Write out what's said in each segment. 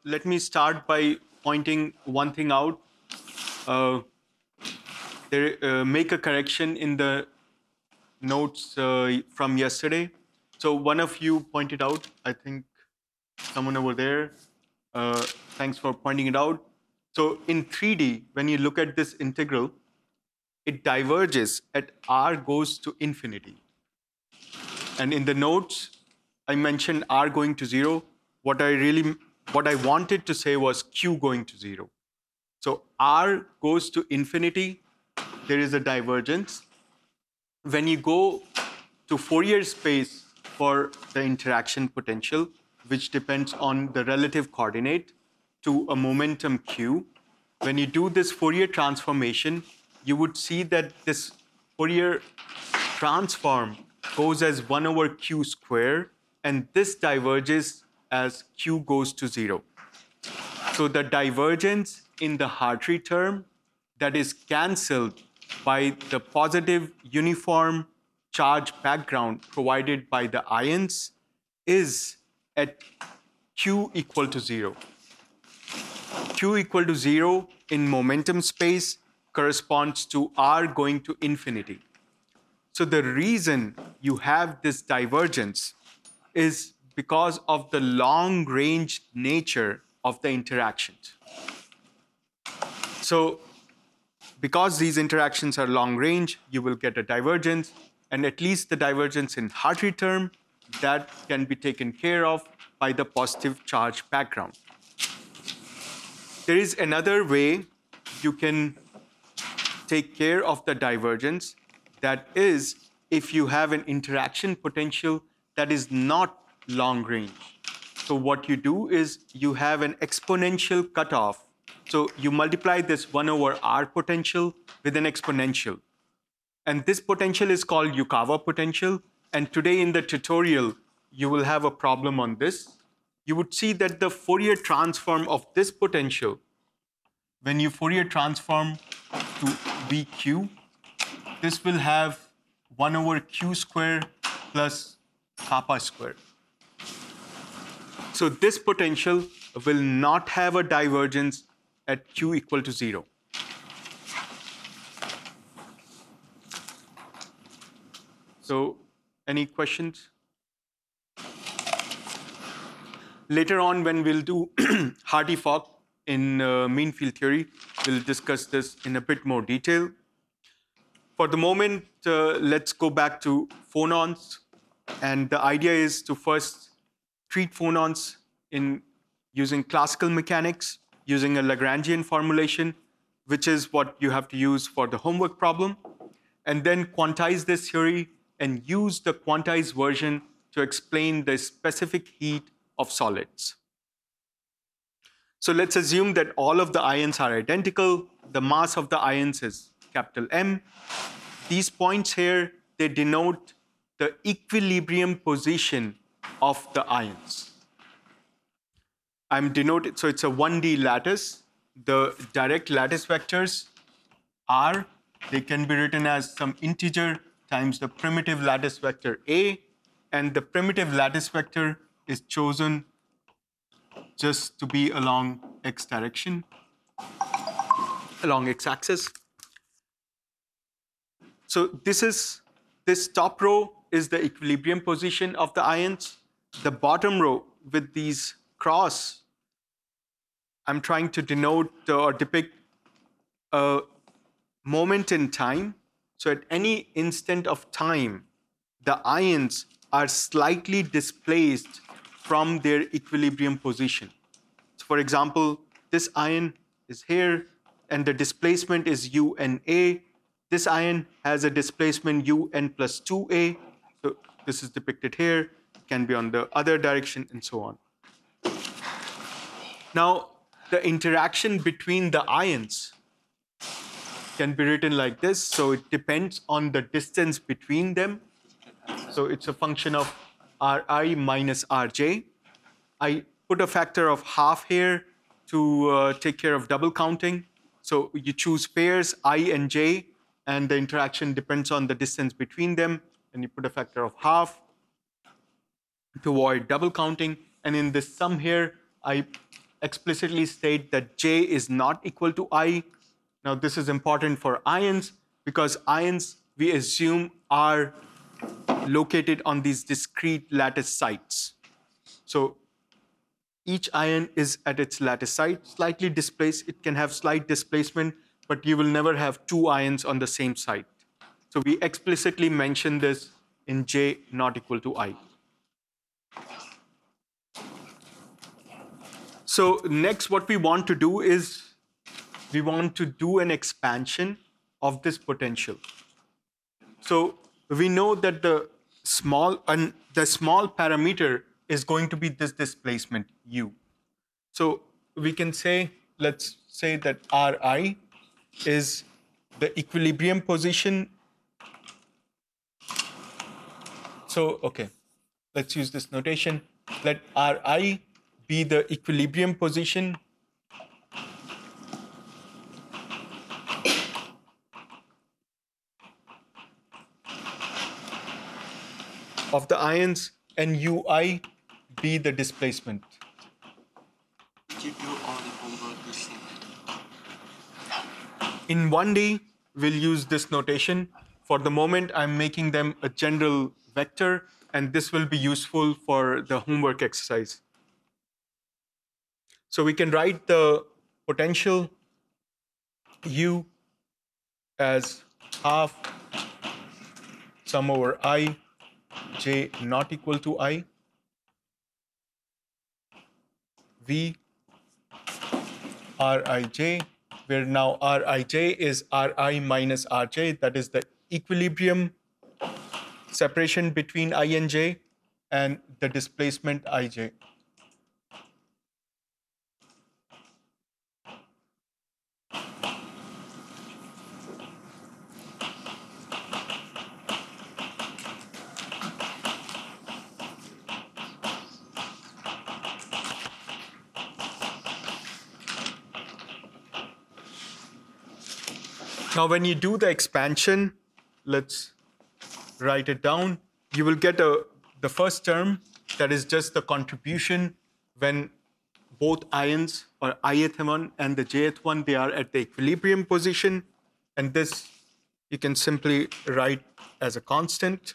let me start by pointing one thing out. Uh, make a correction in the notes from yesterday. So one of you pointed out, I think someone over there. Uh, Thanks for pointing it out. So in 3D, when you look at this integral, it diverges at r goes to infinity. And in the notes, I mentioned r going to 0. What I wanted to say was q going to 0. So r goes to infinity, there is a divergence. When you go to Fourier space for the interaction potential, which depends on the relative coordinate to a momentum q, when you do this Fourier transformation, you would see that this Fourier transform goes as 1 over q square, and this diverges as q goes to 0. So the divergence in the Hartree term that is cancelled by the positive uniform charge background provided by the ions is at q equal to 0. Q equal to 0 in momentum space corresponds to r going to infinity. So the reason you have this divergence is because of the long-range nature of the interactions. So because these interactions are long-range, you will get a divergence, and at least the divergence in Hartree term, that can be taken care of by the positive charge background. There is another way you can take care of the divergence, that is if you have an interaction potential that is not long range. So what you do is you have an exponential cutoff. So you multiply this 1 over r potential with an exponential. And this potential is called Yukawa potential. And today in the tutorial, you will have a problem on this. You would see that the Fourier transform of this potential, when you Fourier transform to VQ, this will have 1 over q square plus kappa square. So this potential will not have a divergence at q equal to 0. So any questions? Later on, when we'll do Hartree-Fock in mean field theory, we'll discuss this in a bit more detail. For the moment, let's go back to phonons. And the idea is to first treat phonons in using classical mechanics, using a Lagrangian formulation, which is what you have to use for the homework problem, and then quantize this theory and use the quantized version to explain the specific heat of solids. So let's assume that all of the ions are identical. The mass of the ions is capital M. These points here, they denote the equilibrium position of the ions. I'm denoted, so it's a 1D lattice. The direct lattice vectors are, they can be written as some integer times the primitive lattice vector A, and the primitive lattice vector is chosen just to be along x direction, along x-axis. So this top row is the equilibrium position of the ions. The bottom row with these cross, I'm trying to denote or depict a moment in time. So at any instant of time, the ions are slightly displaced from their equilibrium position. So for example, this ion is here, and the displacement is UNA. This ion has a displacement UN plus 2A. So this is depicted here. It can be on the other direction, and so on. Now, the interaction between the ions can be written like this. So it depends on the distance between them. So it's a function of Ri minus Rj. I put a factor of half here to take care of double counting. So you choose pairs I and j, and the interaction depends on the distance between them, and you put a factor of half to avoid double counting. And in this sum here, I explicitly state that J is not equal to I. Now, this is important for ions because ions, we assume, are located on these discrete lattice sites. So each ion is at its lattice site, slightly displaced. It can have slight displacement, but you will never have two ions on the same site. So we explicitly mention this in J not equal to I. So next, what we want to do is we want to do an expansion of this potential. So we know that the small parameter is going to be this displacement U. So we can say, let's say that Ri is the equilibrium position. So, okay, let's use this notation. Let Ri be the equilibrium position of the ions and Ui be the displacement. Did you do all the homework this thing? In 1D, we'll use this notation. For the moment, I'm making them a general vector, and this will be useful for the homework exercise. So we can write the potential U as half sum over I, J not equal to I, V Rij, where now Rij is Ri minus Rj, that is the equilibrium separation between I and J, and the displacement Ij. Now, when you do the expansion, let's write it down. You will get the first term, that is just the contribution when both ions, or ith one and the jth one, they are at the equilibrium position. And this you can simply write as a constant.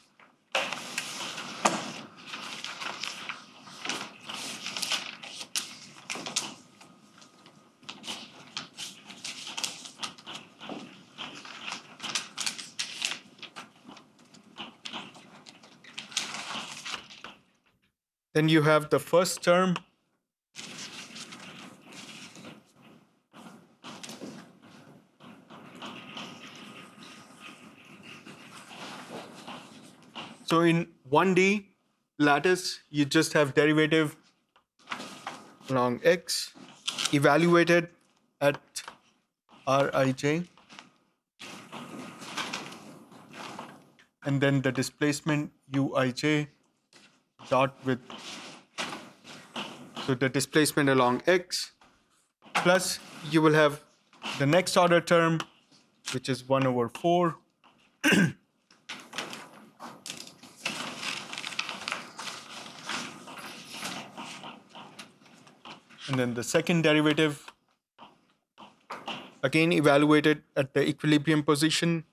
Then you have the first term. So in 1D lattice, you just have derivative along x evaluated at Rij, and then the displacement Uij dot with, so the displacement along x, plus you will have the next order term, which is 1 over 4. And then the second derivative, again evaluated at the equilibrium position.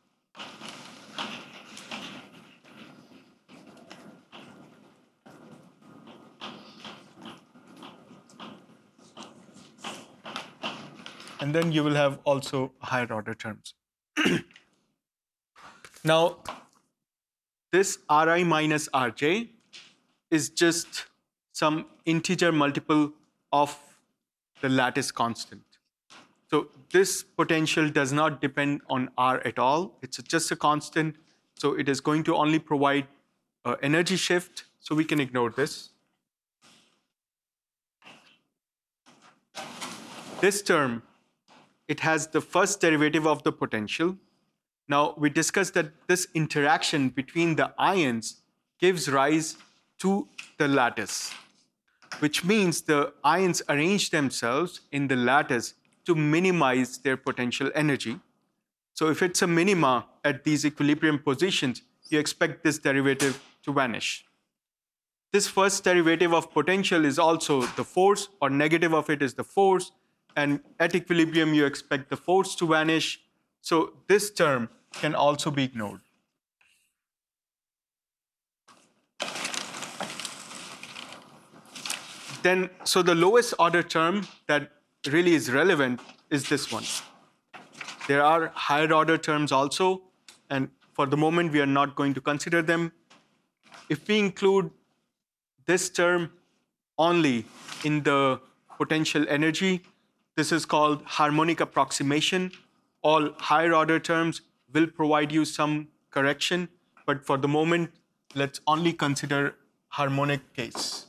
And then you will have also higher order terms. Now, this Ri minus Rj is just some integer multiple of the lattice constant. So this potential does not depend on R at all. It's just a constant. So it is going to only provide energy shift. So we can ignore this. This term, it has the first derivative of the potential. Now, we discussed that this interaction between the ions gives rise to the lattice, which means the ions arrange themselves in the lattice to minimize their potential energy. So if it's a minima at these equilibrium positions, you expect this derivative to vanish. this first derivative of potential is also the force, or negative of it is the force. And at equilibrium, you expect the force to vanish. So this term can also be ignored. Then, so the lowest order term that really is relevant is this one. There are higher order terms also, and for the moment, we are not going to consider them. If we include this term only in the potential energy, this is called harmonic approximation. All higher order terms will provide you some correction, but for the moment, let's only consider harmonic case.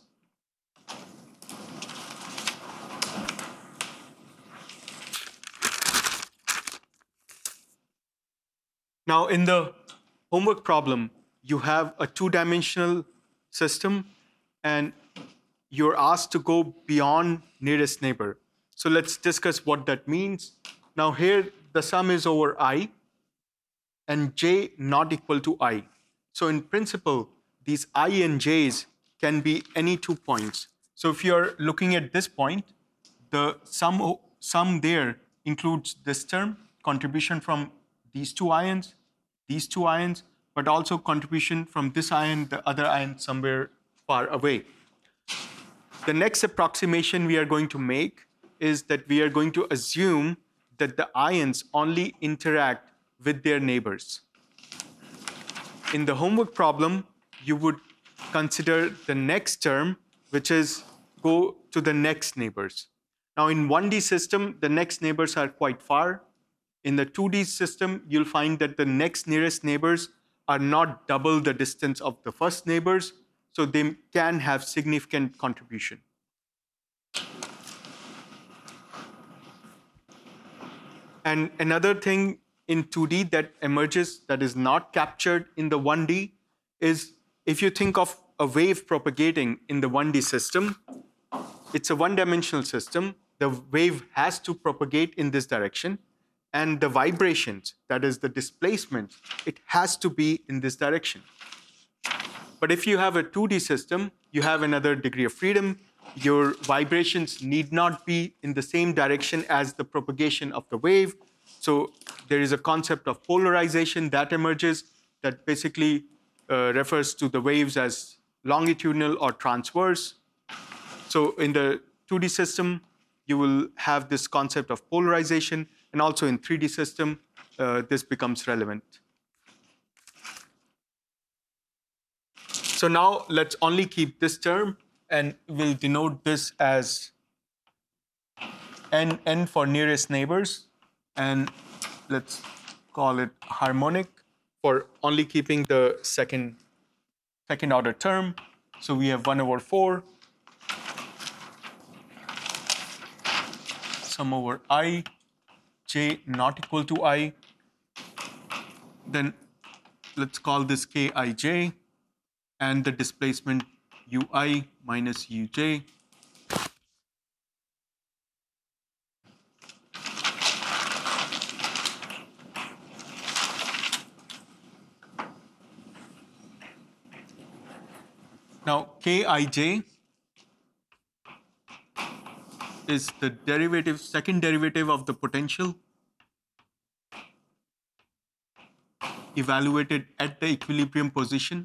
Now, in the homework problem, you have a two-dimensional system, and you're asked to go beyond nearest neighbor. So let's discuss what that means. Now, here the sum is over I, and j not equal to I. So in principle, these I and j's can be any 2 points. So if you're looking at this point, the sum there includes this term, contribution from these two ions, but also contribution from this ion, the other ion somewhere far away. The next approximation we are going to make is that we are going to assume that the ions only interact with their neighbors. In the homework problem, you would consider the next term, which is go to the next neighbors. Now, in 1D system, the next neighbors are quite far. In the 2D system, you'll find that the next nearest neighbors are not double the distance of the first neighbors, so they can have significant contribution. And another thing in 2D that emerges that is not captured in the 1D is if you think of a wave propagating in the 1D system, it's a one-dimensional system. The wave has to propagate in this direction, and the vibrations, that is the displacement, it has to be in this direction. But if you have a 2D system, you have another degree of freedom. Your vibrations need not be in the same direction as the propagation of the wave. So there is a concept of polarization that emerges that basically refers to the waves as longitudinal or transverse. So in the 2D system, you will have this concept of polarization, and also in 3D system, this becomes relevant. So now let's only keep this term, and we'll denote this as n for nearest neighbors, and let's call it harmonic for only keeping the second order term. So we have 1/4 sum over I, j not equal to I. Then let's call this Kij, and the displacement ui minus uj. Now, Kij is the second derivative of the potential evaluated at the equilibrium position.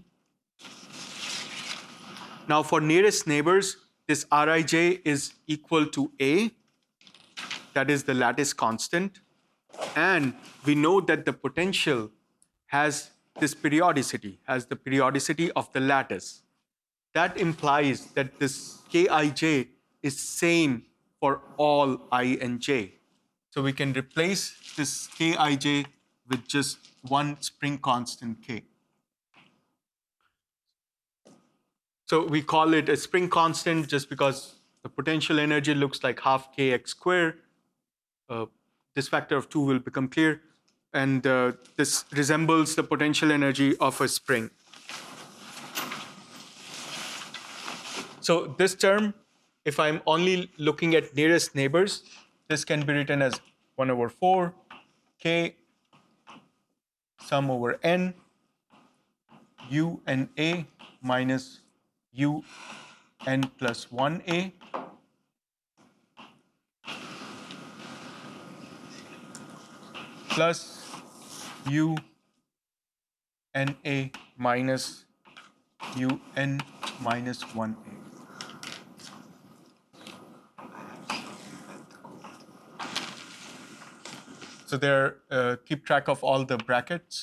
Now, for nearest neighbors, this Rij is equal to A, that is the lattice constant. And we know that the potential has this periodicity, has the periodicity of the lattice. That implies that this Kij is same for all I and j. So we can replace this Kij with just one spring constant K. So we call it a spring constant just because the potential energy looks like half kx squared. This factor of 2 will become clear. And this resembles the potential energy of a spring. So this term, if I'm only looking at nearest neighbors, this can be written as 1/4 K sum over n u and a minus un plus 1a plus u na minus un minus 1a. So there, keep track of all the brackets.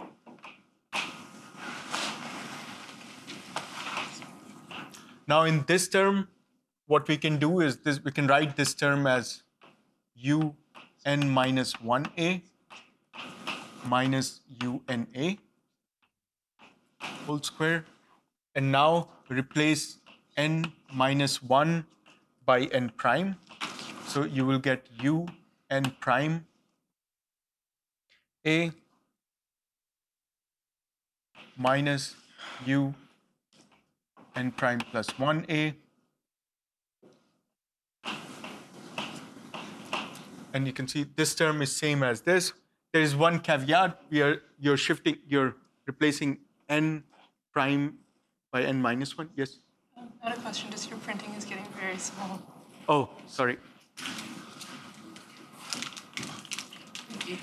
Now in this term, what we can do is this: we can write this term as un minus 1a minus una whole square. And now replace n minus 1 by n prime. So you will get un prime a minus un prime plus 1a. And you can see this term is same as this. There is one caveat. You're replacing n prime by n minus 1. Yes? Not a question, just your printing is getting very small. Oh, sorry. Thank you.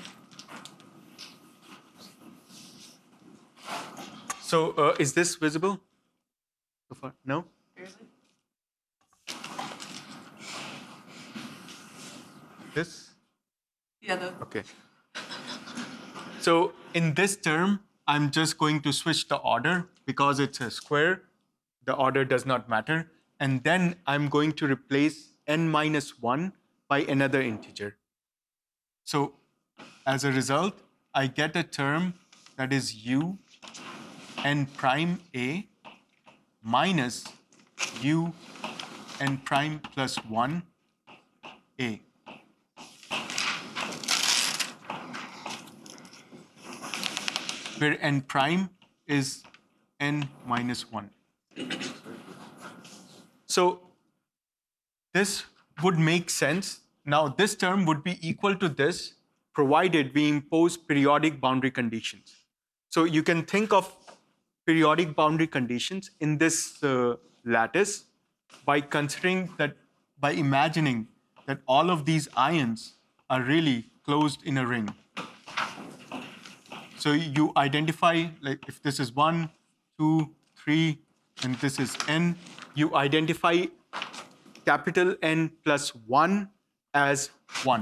So is this visible so far? No? Seriously? This? Yeah, Okay. So in this term, I'm just going to switch the order because it's a square. The order does not matter. And then I'm going to replace n minus 1 by another integer. So as a result, I get a term that is un prime a minus un prime plus 1 a. Where n prime is n minus 1. So this would make sense. Now this term would be equal to this provided we impose periodic boundary conditions. So you can think of periodic boundary conditions in this lattice by considering that, by imagining that all of these ions are really closed in a ring. So you identify, like if this is 1, 2, 3, and this is n, you identify capital N plus 1 as 1.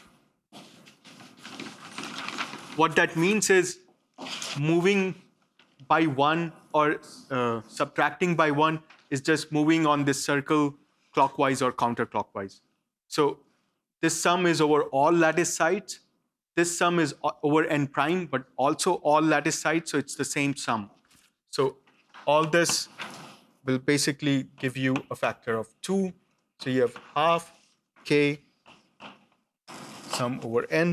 What that means is moving by 1 or subtracting by 1 is just moving on this circle clockwise or counterclockwise. So this sum is over all lattice sides. This sum is over n prime, but also all lattice sides, so it's the same sum. So all this will basically give you a factor of 2. So you have half k sum over n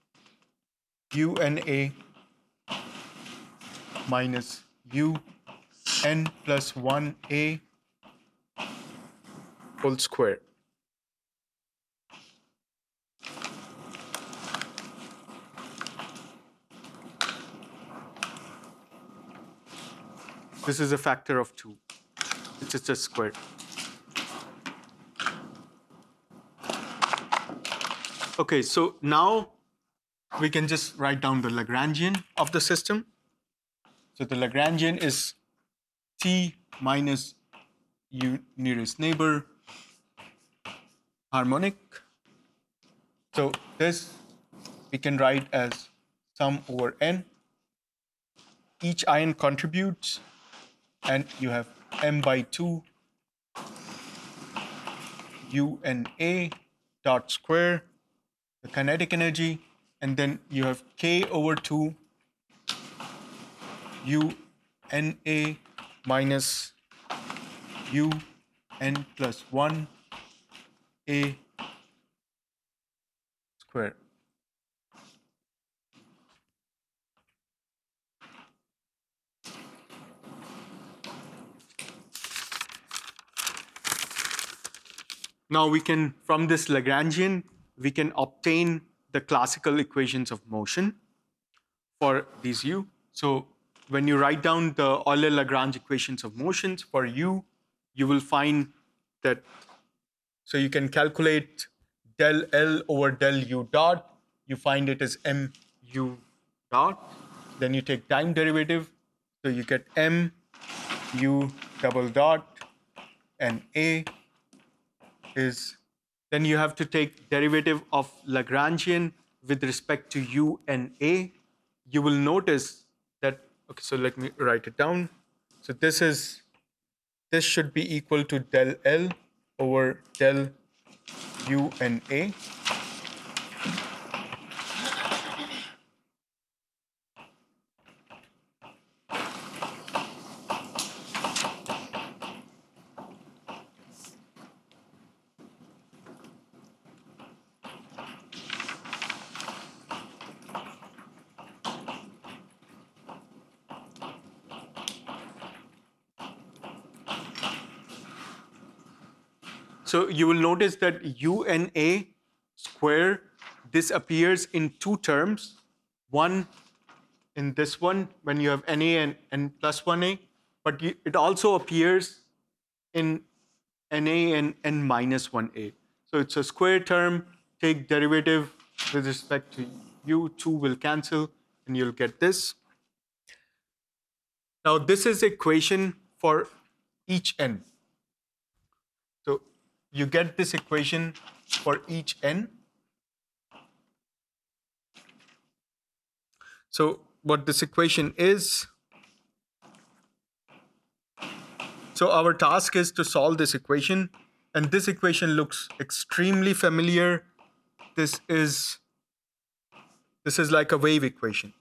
una minus un plus 1a whole square. This is a factor of 2. It's just a square. Okay, so now we can just write down the Lagrangian of the system. So the Lagrangian is T minus U nearest neighbor harmonic. So this we can write as sum over n. Each ion contributes, and you have m by 2 una dot square, the kinetic energy, and then you have k over 2 una minus un plus 1 a square. Now we can, from this Lagrangian, we can obtain the classical equations of motion for these u. So when you write down the Euler-Lagrange equations of motions for u, you will find that, so you can calculate del L over del u dot. You find it as mu dot. Then you take time derivative. So you get mu double dot, and A is, then you have to take derivative of Lagrangian with respect to u and A. You will notice that, okay, so let me write it down. So this should be equal to del L over del u and A. So you will notice that u and A square, this appears in two terms. One in this one when you have NA and N plus 1A, but it also appears in NA and N minus 1A. So it's a square term. Take derivative with respect to u, 2 will cancel, and you'll get this. Now this is equation for each n. So you get this equation for each n. So what this equation is, so our task is to solve this equation, and this equation looks extremely familiar. This is like a wave equation.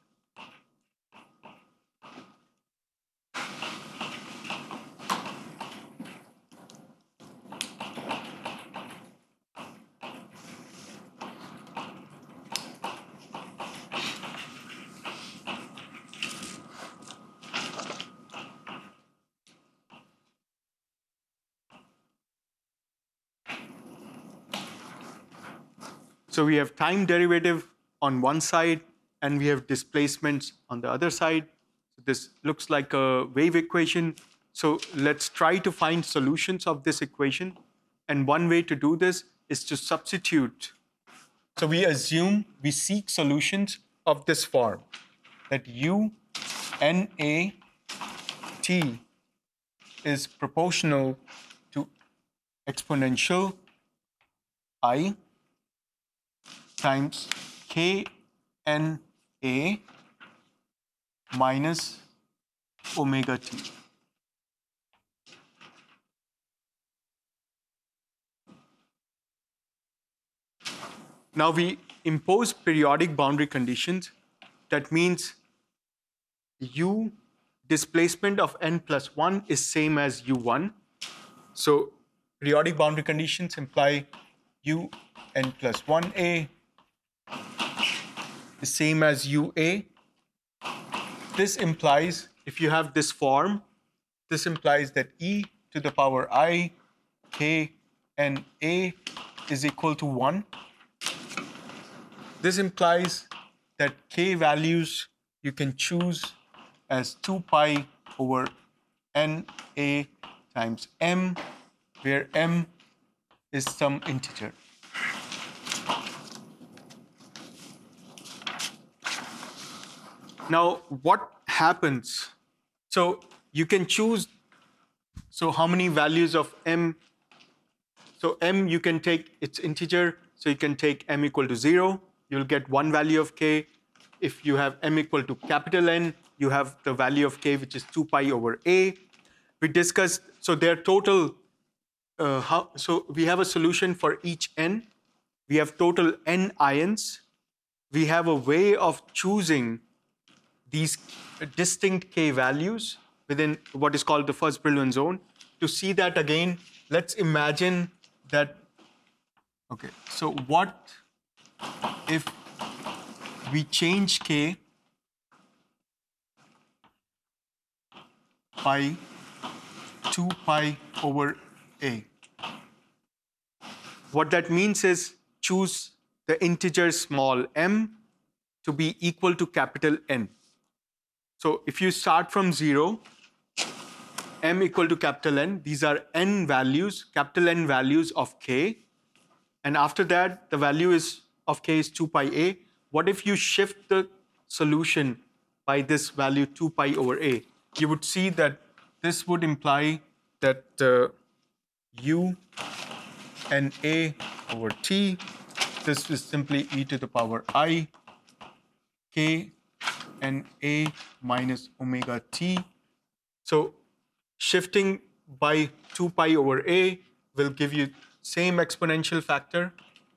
So we have time derivative on one side, and we have displacements on the other side. So this looks like a wave equation. So let's try to find solutions of this equation. And one way to do this is to substitute. So we seek solutions of this form, that u n a t is proportional to exponential I times k n a minus omega t. Now we impose periodic boundary conditions. That means u displacement of n plus 1 is same as u1. So periodic boundary conditions imply u n plus 1a is same as ua. This implies, if you have this form, this implies that e to the power I k n a is equal to 1. This implies that k values you can choose as 2 pi over n a times m, where m is some integer. Now, what happens? So you can choose, so how many values of m? So m, you can take its integer, so you can take m equal to 0. You'll get one value of k. If you have m equal to capital N, you have the value of k, which is 2 pi over a. We discussed, so their total, so we have a solution for each n. We have total n ions. We have a way of choosing these distinct k values within what is called the first Brillouin zone. To see that again, let's imagine that, okay, so what if we change k by 2 pi over a? What that means is choose the integer small m to be equal to capital N. So if you start from 0, m equal to capital N, these are n values, capital N values of k. And after that, the value of k is 2 pi a. What if you shift the solution by this value 2 pi over a? You would see that this would imply that u and a over t, this is simply e to the power I, k and a minus omega t. So shifting by 2 pi over a will give you same exponential factor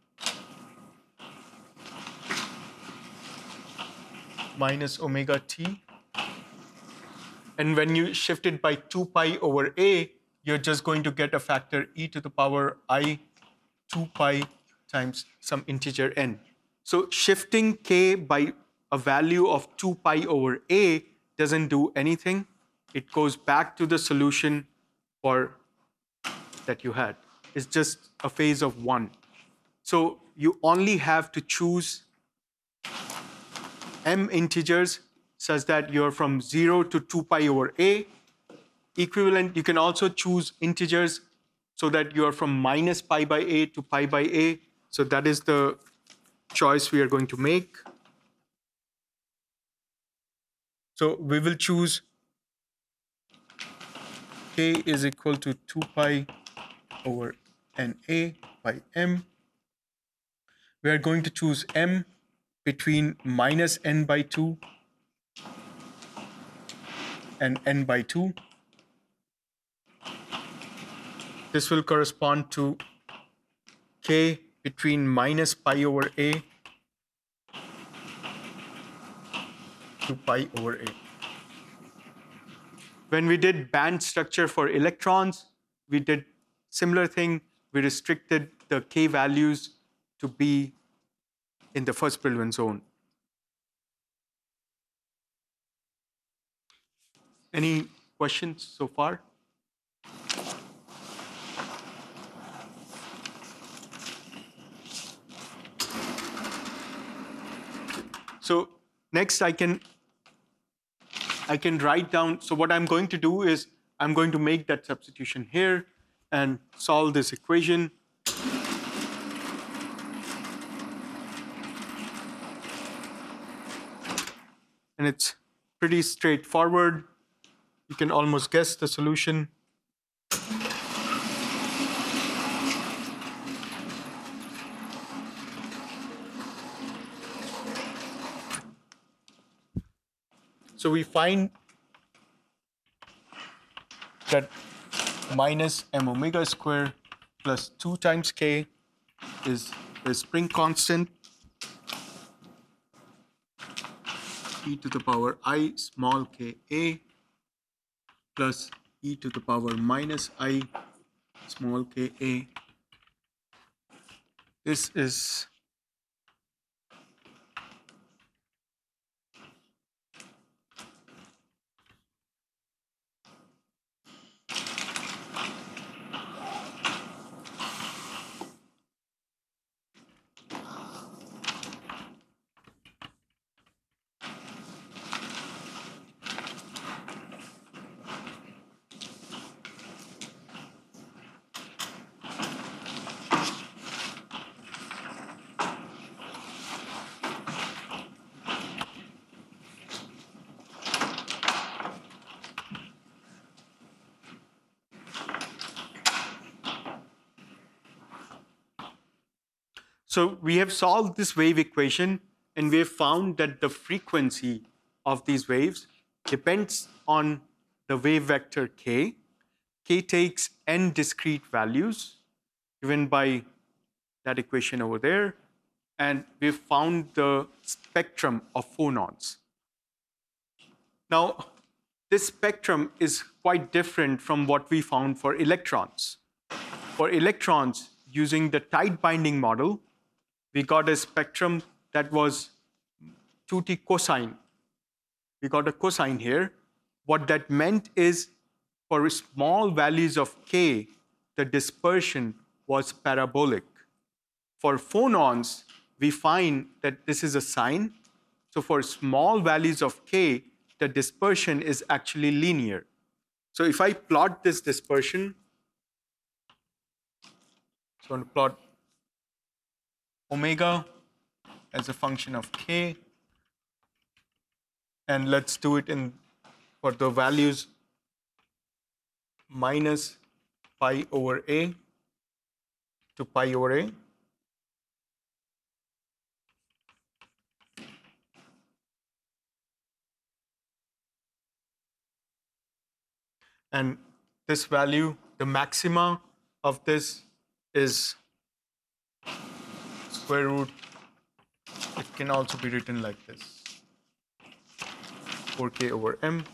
minus omega t. And when you shift it by 2 pi over a, you're just going to get a factor e to the power I 2 pi times some integer n. So shifting k by a value of 2 pi over a doesn't do anything. It goes back to the solution that you had. It's just a phase of 1. So you only have to choose m integers such that you're from 0 to 2 pi over a. Equivalent, you can also choose integers so that you are from minus pi by a to pi by a. So that is the choice we are going to make. So we will choose k is equal to 2 pi over na by m. We are going to choose m between minus n by 2 and n by 2. This will correspond to k between minus pi over a to pi over a. When we did band structure for electrons, we did similar thing. We restricted the k values to be in the first Brillouin zone. Any questions so far? So next I can write down, so what I'm going to do is I'm going to make that substitution here and solve this equation. And it's pretty straightforward. You can almost guess the solution. So we find that minus m omega square plus 2 times k is the spring constant e to the power I small k a plus e to the power minus I small k a. This is so we have solved this wave equation and we have found that the frequency of these waves depends on the wave vector k. K takes n discrete values given by that equation over there, and we've found the spectrum of phonons. Now, this spectrum is quite different from what we found for electrons. For electrons, using the tight binding model, we got a spectrum that was 2t cosine. We got a cosine here. What that meant is for small values of k, the dispersion was parabolic. For phonons, we find that this is a sine. So for small values of k, the dispersion is actually linear. So if I plot this dispersion, so I'm going to plot omega as a function of k, and let's do it in for the values minus pi over a to pi over a. And this value, the maxima of this is square root, it can also be written like this, 4k over m.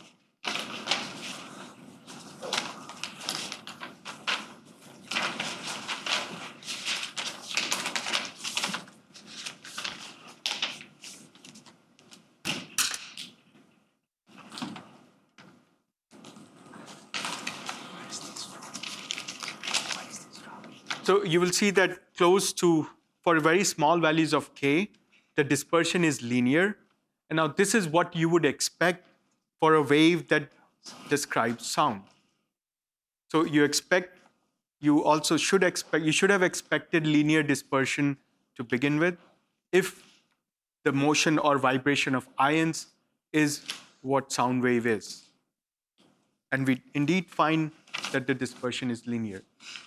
So you will see that close to, for very small values of k, the dispersion is linear. And now this is what you would expect for a wave that describes sound. So you should have expected linear dispersion to begin with if the motion or vibration of ions is what sound wave is. And we indeed find that the dispersion is linear.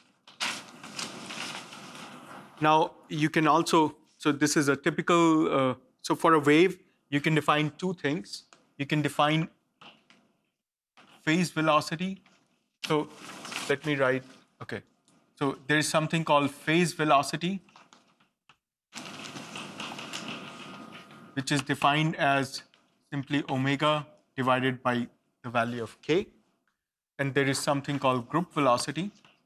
Now, you can also, so this is a typical, so for a wave, you can define two things. You can define phase velocity. So let me write, okay. So there is something called phase velocity, which is defined as simply omega divided by the value of k. And there is something called group velocity,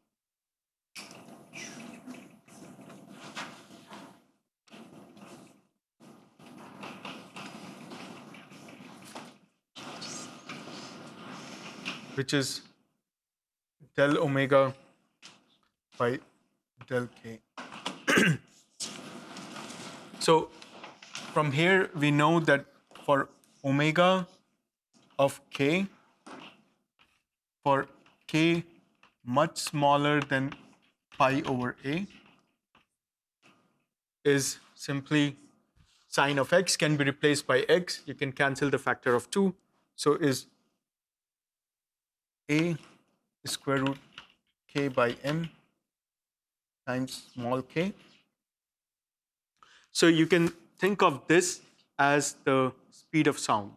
which is del omega by del k. So from here, we know that for omega of k, for k much smaller than pi over a, is simply sine of x can be replaced by x. You can cancel the factor of 2. So is a square root k by m times small k. So you can think of this as the speed of sound.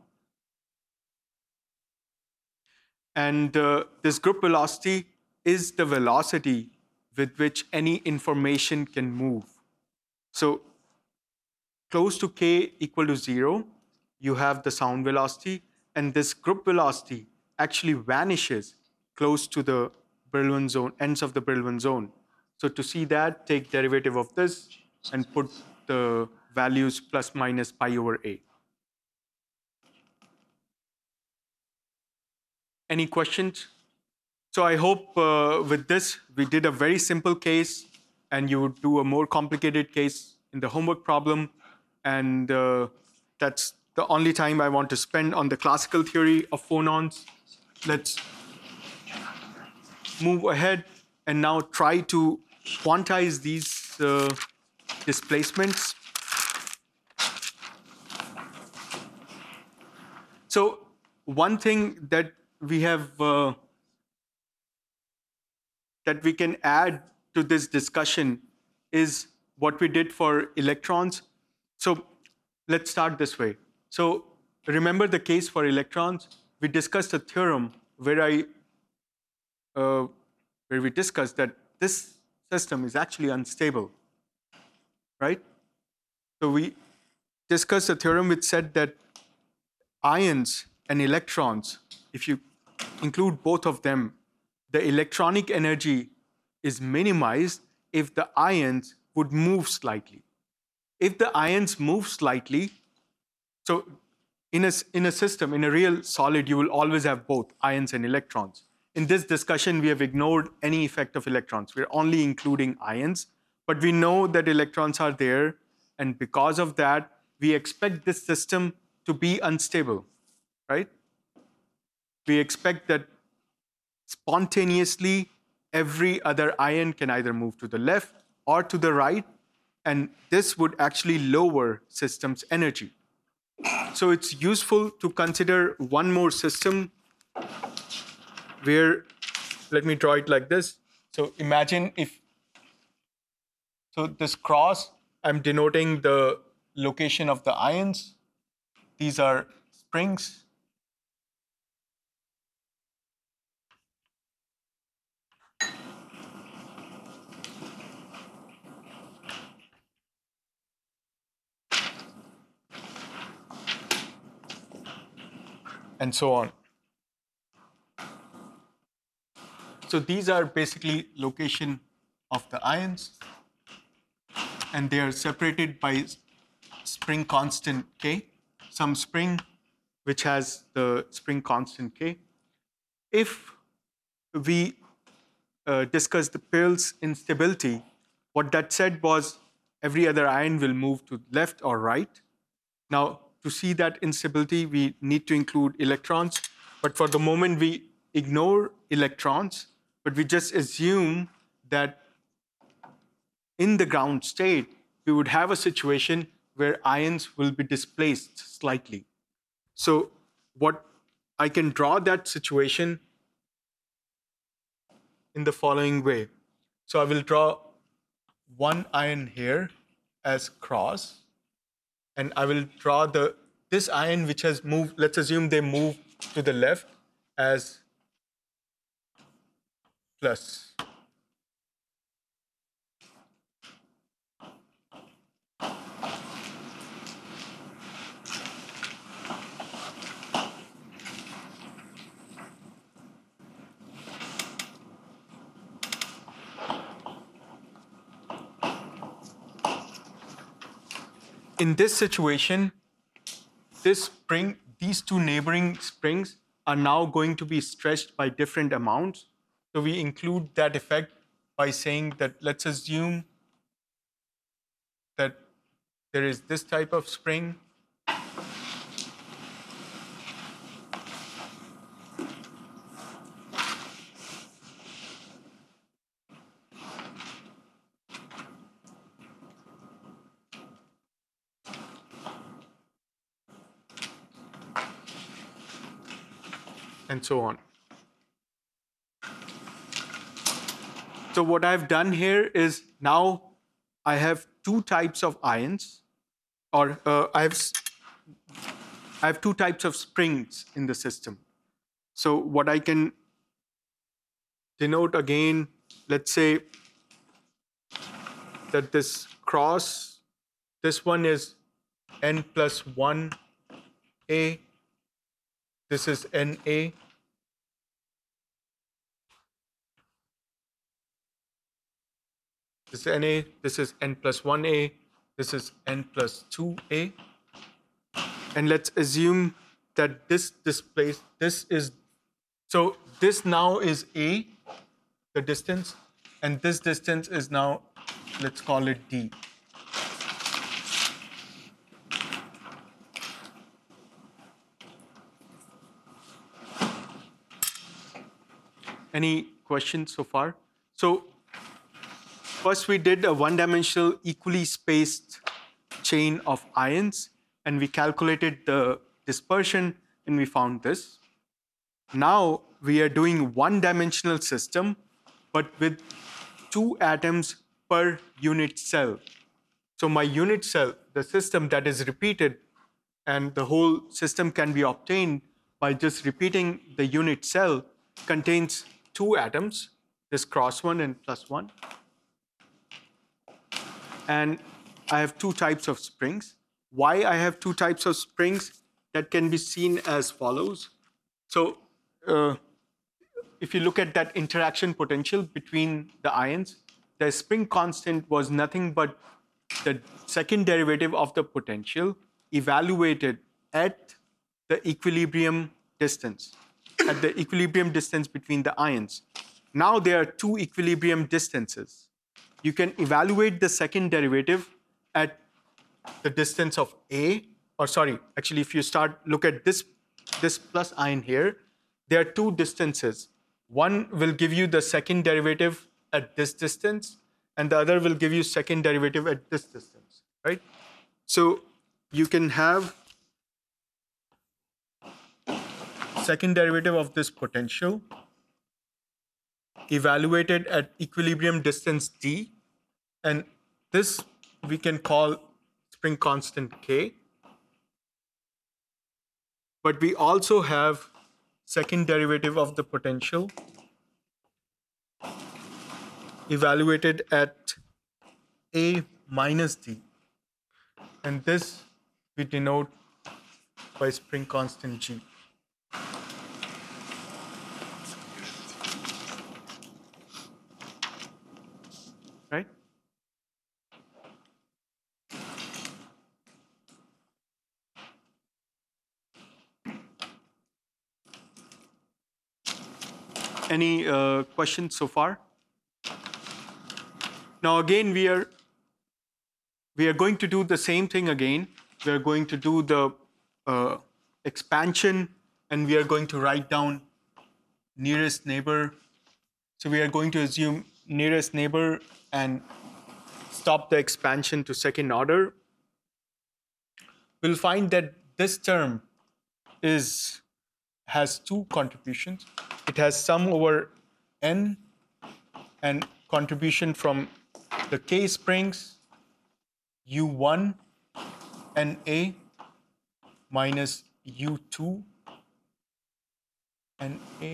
And this group velocity is the velocity with which any information can move. So close to k equal to 0, you have the sound velocity, and this group velocity actually vanishes close to the Brillouin zone, ends of the Brillouin zone. So to see that, take derivative of this and put the values plus minus pi over a. Any questions? So I hope with this, we did a very simple case, and you would do a more complicated case in the homework problem. And that's the only time I want to spend on the classical theory of phonons. Let's move ahead and now try to quantize these displacements. So one thing that we have that we can add to this discussion is what we did for electrons. So let's start this way. So remember the case for electrons? We discussed a theorem where we discussed that this system is actually unstable, right? So we discussed a theorem which said that ions and electrons, if you include both of them, the electronic energy is minimized if the ions would move slightly. If the ions move slightly, so in a system, in a real solid, you will always have both ions and electrons. In this discussion, we have ignored any effect of electrons. We're only including ions, but we know that electrons are there, and because of that, we expect this system to be unstable, right? we expect that spontaneously every other ion can either move to the left or to the right, and this would actually lower system's energy. So it's useful to consider one more system where, let me draw it like this. So imagine if, so this cross, I'm denoting the location of the ions. These are springs. And so on. So these are basically location of the ions, and they are separated by spring constant K, some spring which has the spring constant K. If we discuss the Peierls instability, what that said was every other ion will move to left or right. Now, to see that instability, we need to include electrons. But for the moment, we ignore electrons, but we just assume that in the ground state, we would have a situation where ions will be displaced slightly. So what I can draw that situation in the following way. So I will draw one ion here as cross, and I will draw this ion which has moved, let's assume they move to the left, as plus. In this situation, this spring, these two neighboring springs are now going to be stretched by different amounts. So we include that effect by saying that let's assume that there is this type of spring. And so on. So what I've done here is now I have two types of ions, or I have two types of springs in the system. So what I can denote again, let's say that this cross, this one is n plus 1a, this is Na. This is Na, this is n plus 1a, this is n plus 2a. And let's assume that this displays, this is, so this now is a, the distance, and this distance is now, let's call it d. Any questions so far? So first we did a one-dimensional equally spaced chain of ions, and we calculated the dispersion, and we found this. Now we are doing one-dimensional system, but with 2 atoms per unit cell. So my unit cell, the system that is repeated, and the whole system can be obtained by just repeating the unit cell, contains 2 atoms, this cross one and plus one. And I have 2 types of springs. Why I have 2 types of springs? That can be seen as follows. So if you look at that interaction potential between the ions, the spring constant was nothing but the second derivative of the potential evaluated at the equilibrium distance, at the equilibrium distance between the ions. Now there are 2 equilibrium distances. You can evaluate the second derivative at the distance of A, or sorry, actually if you look at this plus ion here, there are two distances. One will give you the second derivative at this distance, and the other will give you second derivative at this distance, right? So you can have second derivative of this potential evaluated at equilibrium distance d, and this we can call spring constant K. But we also have second derivative of the potential evaluated at A minus D. And this we denote by spring constant G. Right? Any questions so far? Now again, we are going to do the same thing again. We are going to do the expansion, and we are going to write down nearest neighbor. So we are going to assume nearest neighbor and stop the expansion to second order. We'll find that this term has two contributions. It has sum over n and contribution from the K springs U1 and A minus U2 and A.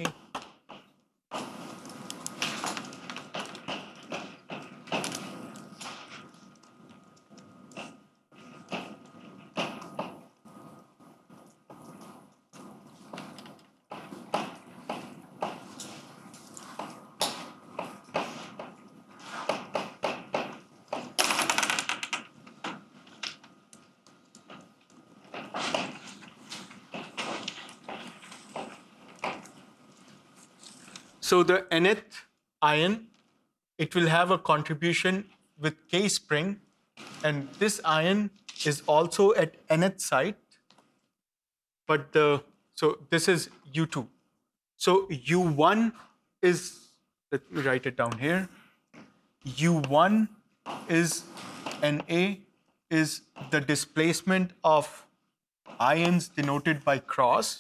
So the nth ion, it will have a contribution with K spring, and this ion is also at nth site, but so this is U2. So U1 is, let me write it down here. U1 is Na is the displacement of ions denoted by cross.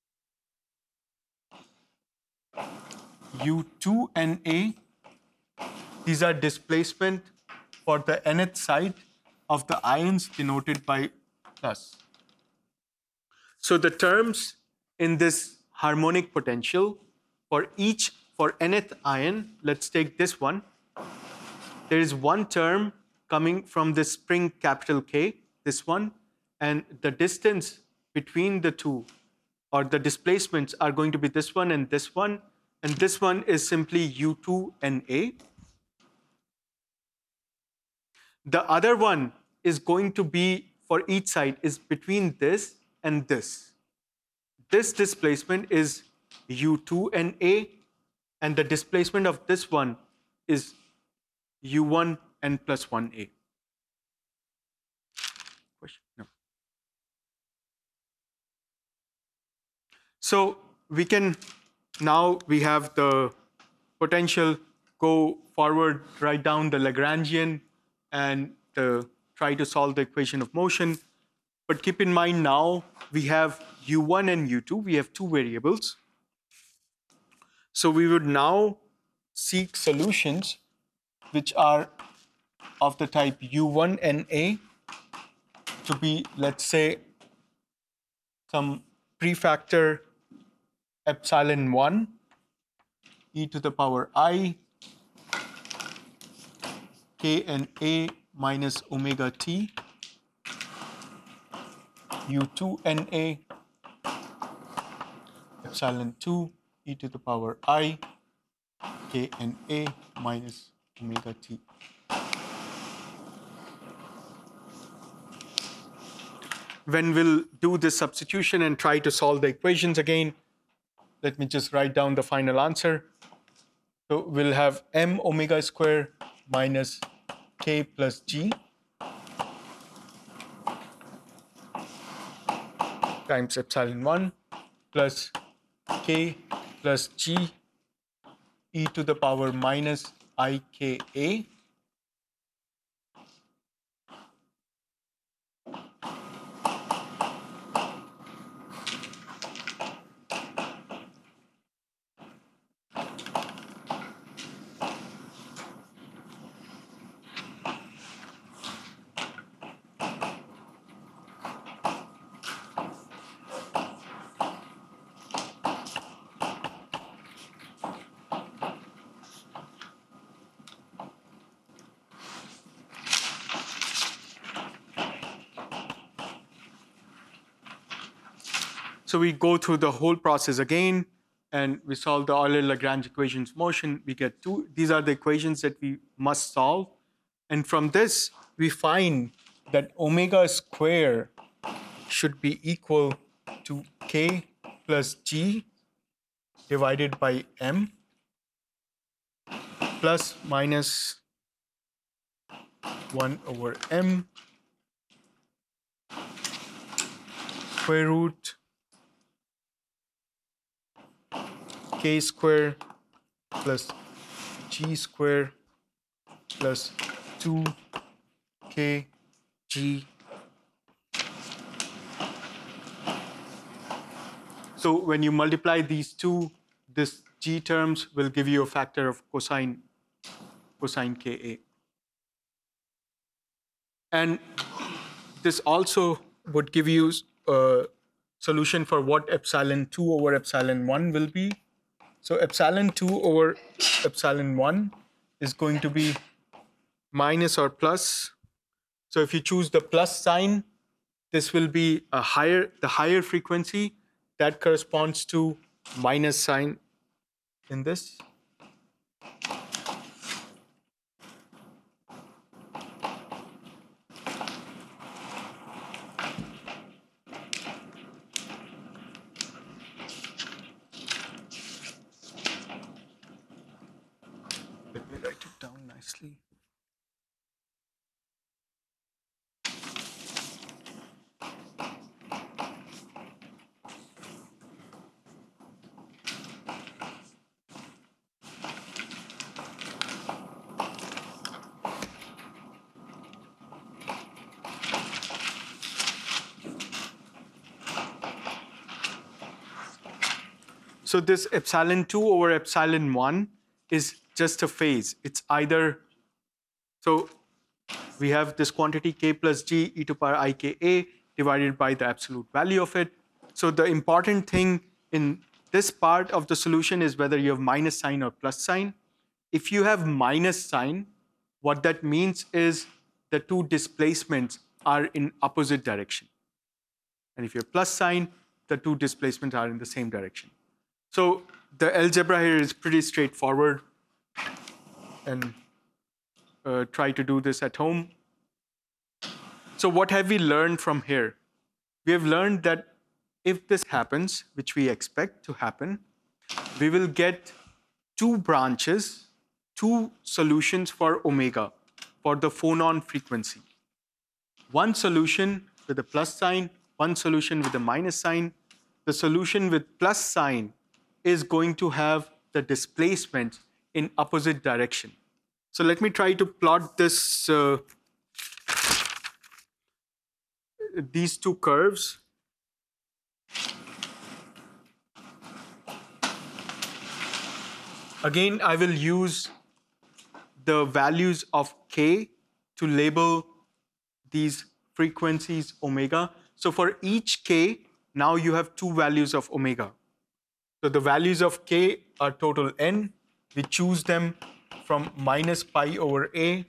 U2 and A, these are displacement for the nth site of the ions denoted by plus. So the terms in this harmonic potential for nth ion, let's take this one. There is one term coming from the spring capital K, this one, and the distance between the two, or the displacements, are going to be this one, and this one is simply U2 and A. The other one is going to be, for each side, is between this and this. This displacement is U2 and A, and the displacement of this one is U1 and plus 1A. Question? No. So we can, now we have the potential, go forward, write down the Lagrangian, and try to solve the equation of motion. But keep in mind now we have U1 and U2, we have two variables. So we would now seek solutions which are of the type U1 and A to be, let's say, some prefactor epsilon 1 e to the power I K and A minus omega t U2 and A epsilon 2 e to the power I K and A minus omega t. When we'll do this substitution and try to solve the equations again, let me just write down the final answer. So we'll have m omega square minus k plus g times epsilon 1 plus k plus g e to the power minus ika. So we go through the whole process again, and we solve the Euler-Lagrange equations motion. We get two. These are the equations that we must solve. And from this, we find that omega square should be equal to k plus g divided by m plus minus 1 over m square root k square plus g square plus 2 kg. So when you multiply these two, this g terms will give you a factor of cosine Ka. And this also would give you a solution for what epsilon 2 over epsilon 1 will be. So epsilon 2 over epsilon 1 is going to be minus or plus. So if you choose the plus sign, this will be the higher frequency that corresponds to minus sign in this. Let me write it down nicely. So this epsilon 2 over epsilon 1 is just a phase. It's either, so we have this quantity k plus g e to power ika divided by the absolute value of it. So the important thing in this part of the solution is whether you have minus sign or plus sign. If you have minus sign, what that means is the two displacements are in opposite direction. And if you have plus sign, the two displacements are in the same direction. So the algebra here is pretty straightforward, and try to do this at home. So what have we learned from here? We have learned that if this happens, which we expect to happen, we will get two branches, two solutions for omega, for the phonon frequency. One solution with a plus sign, one solution with a minus sign. The solution with plus sign is going to have the displacement in opposite direction. So let me try to plot this, these two curves. Again, I will use the values of k to label these frequencies omega. So for each k, now you have two values of omega. So the values of k are total n. We choose them from minus pi over a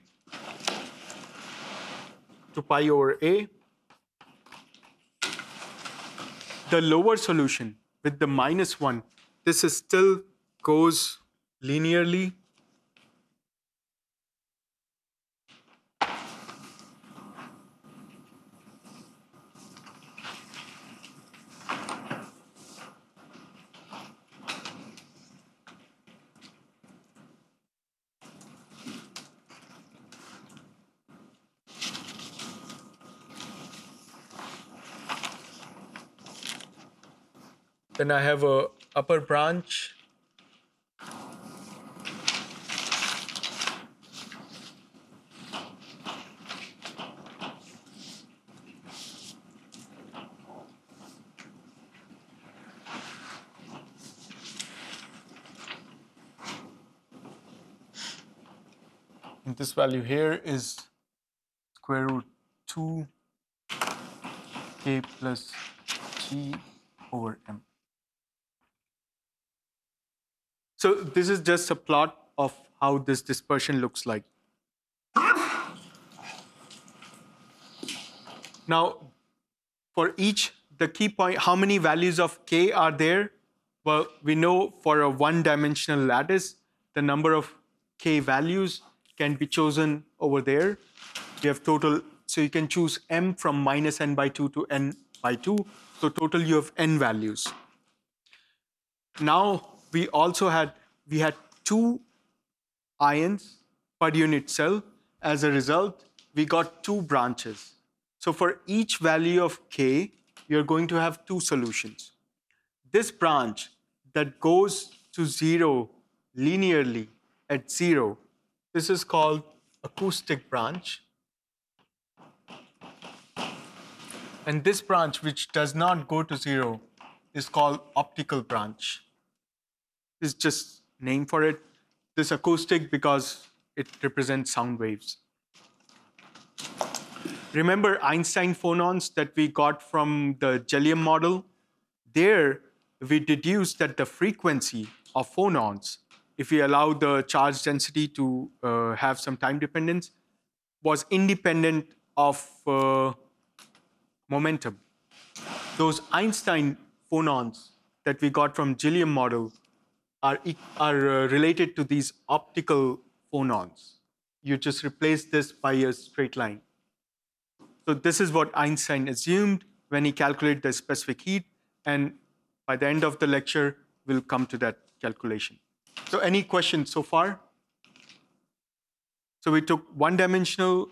to pi over a. The lower solution with the minus 1, this is still goes linearly. Then I have a upper branch. And this value here is square root 2 k plus g over m. So this is just a plot of how this dispersion looks like. Now, for each, the key point, how many values of k are there? Well, we know for a one-dimensional lattice, the number of k values can be chosen over there. We have total, so you can choose m from minus n by 2 to n by 2. So total you have n values. Now we had 2 ions per unit cell. As a result, we got 2 branches. So for each value of k, you're going to have 2 solutions. This branch that goes to 0 linearly at 0, this is called acoustic branch. And this branch, which does not go to 0, is called optical branch. This is just name for it. This acoustic because it represents sound waves. Remember Einstein phonons that we got from the Jellium model? There, we deduced that the frequency of phonons, if we allow the charge density to have some time dependence, was independent of momentum. Those Einstein phonons that we got from Jellium model are related to these optical phonons. You just replace this by a straight line. So this is what Einstein assumed when he calculated the specific heat, and by the end of the lecture, we'll come to that calculation. So any questions so far? So we took one-dimensional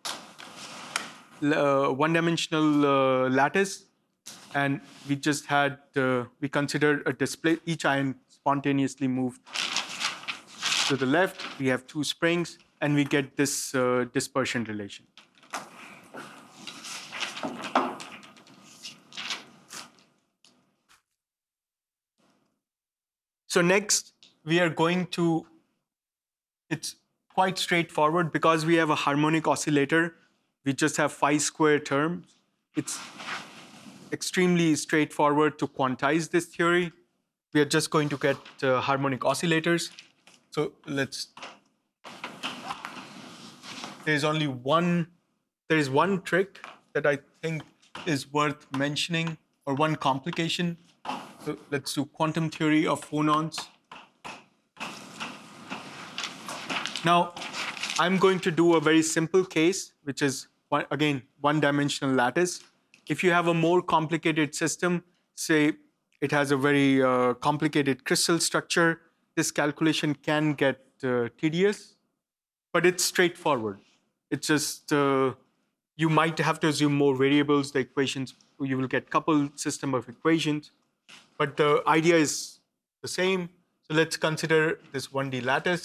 lattice, and we just had, we considered a display, each ion spontaneously moved to the left. We have 2 springs, and we get this dispersion relation. So next, we are going to, it's quite straightforward because we have a harmonic oscillator. We just have phi square terms. It's extremely straightforward to quantize this theory. We are just going to get harmonic oscillators. So there is one trick that I think is worth mentioning, or one complication. So let's do quantum theory of phonons. Now, I'm going to do a very simple case, which is, again, one-dimensional lattice. If you have a more complicated system, say it has a very complicated crystal structure, this calculation can get tedious, but it's straightforward. It's just, you might have to assume more variables, the equations, you will get coupled system of equations, but the idea is the same. So let's consider this 1D lattice.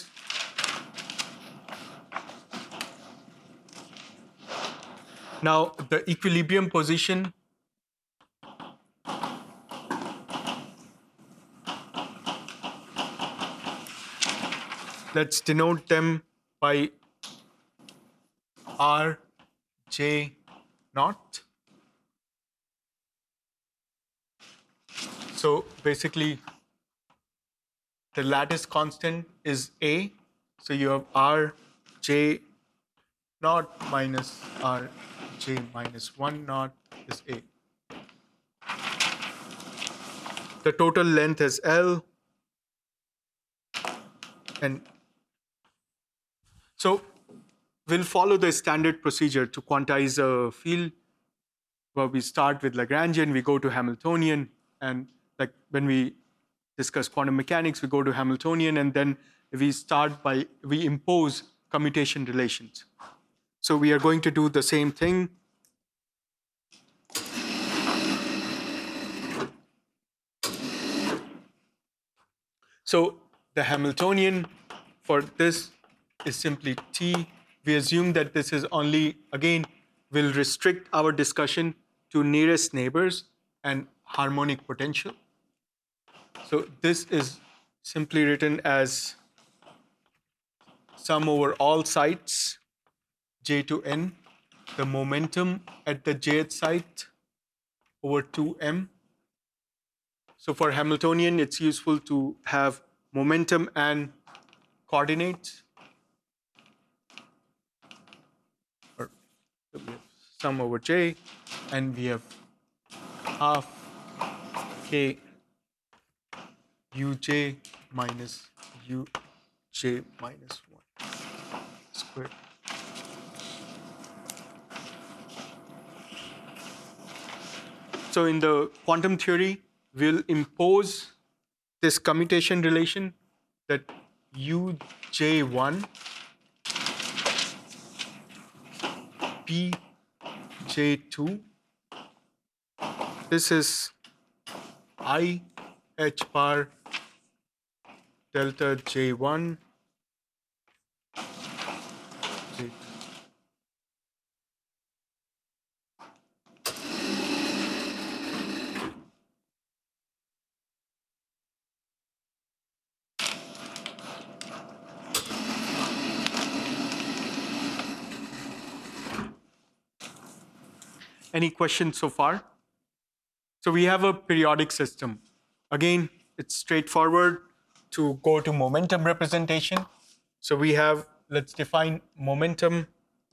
Now, the equilibrium position, let's denote them by R, J naught. So basically, the lattice constant is A. So you have R, J naught minus R, J minus 1 naught is A. The total length is L. And so we'll follow the standard procedure to quantize a field, where we start with Lagrangian, we go to Hamiltonian, and like when we discuss quantum mechanics, we go to Hamiltonian, and then we impose commutation relations. So we are going to do the same thing. So the Hamiltonian for this is simply T. We assume that this is only, again, will restrict our discussion to nearest neighbors and harmonic potential. So this is simply written as sum over all sites, j to n, the momentum at the jth site over 2m. So for Hamiltonian, it's useful to have momentum and coordinates. Or so we have sum over j, and we have half k uj minus uj minus 1 squared. So in the quantum theory, we'll impose this commutation relation that uj1 pj2, this is I h bar delta j1 j2. Any questions so far? So we have a periodic system. Again, it's straightforward to go to momentum representation. So we have, let's define momentum.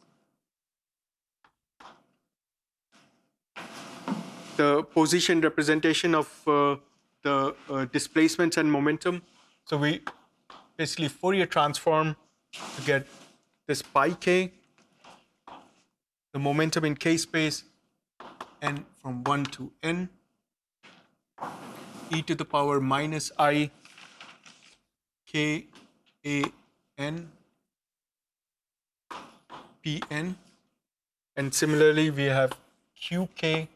The position representation of the displacements and momentum. So we basically Fourier transform to get this pi k, the momentum in k space, n from 1 to n, e to the power minus I k a n p n, and similarly we have q k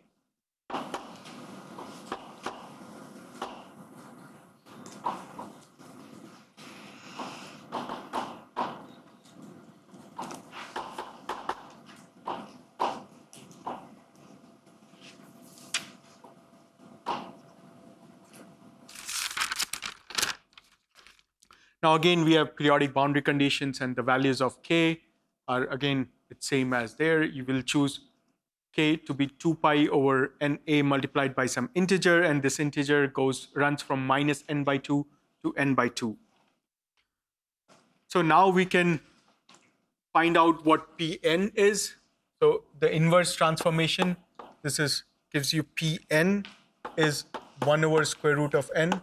Now again, we have periodic boundary conditions, and the values of k are again it's same as there. You will choose k to be 2 pi over na multiplied by some integer, and this integer runs from minus n by 2 to n by 2. So now we can find out what Pn is. So the inverse transformation, this is gives you Pn is 1 over square root of n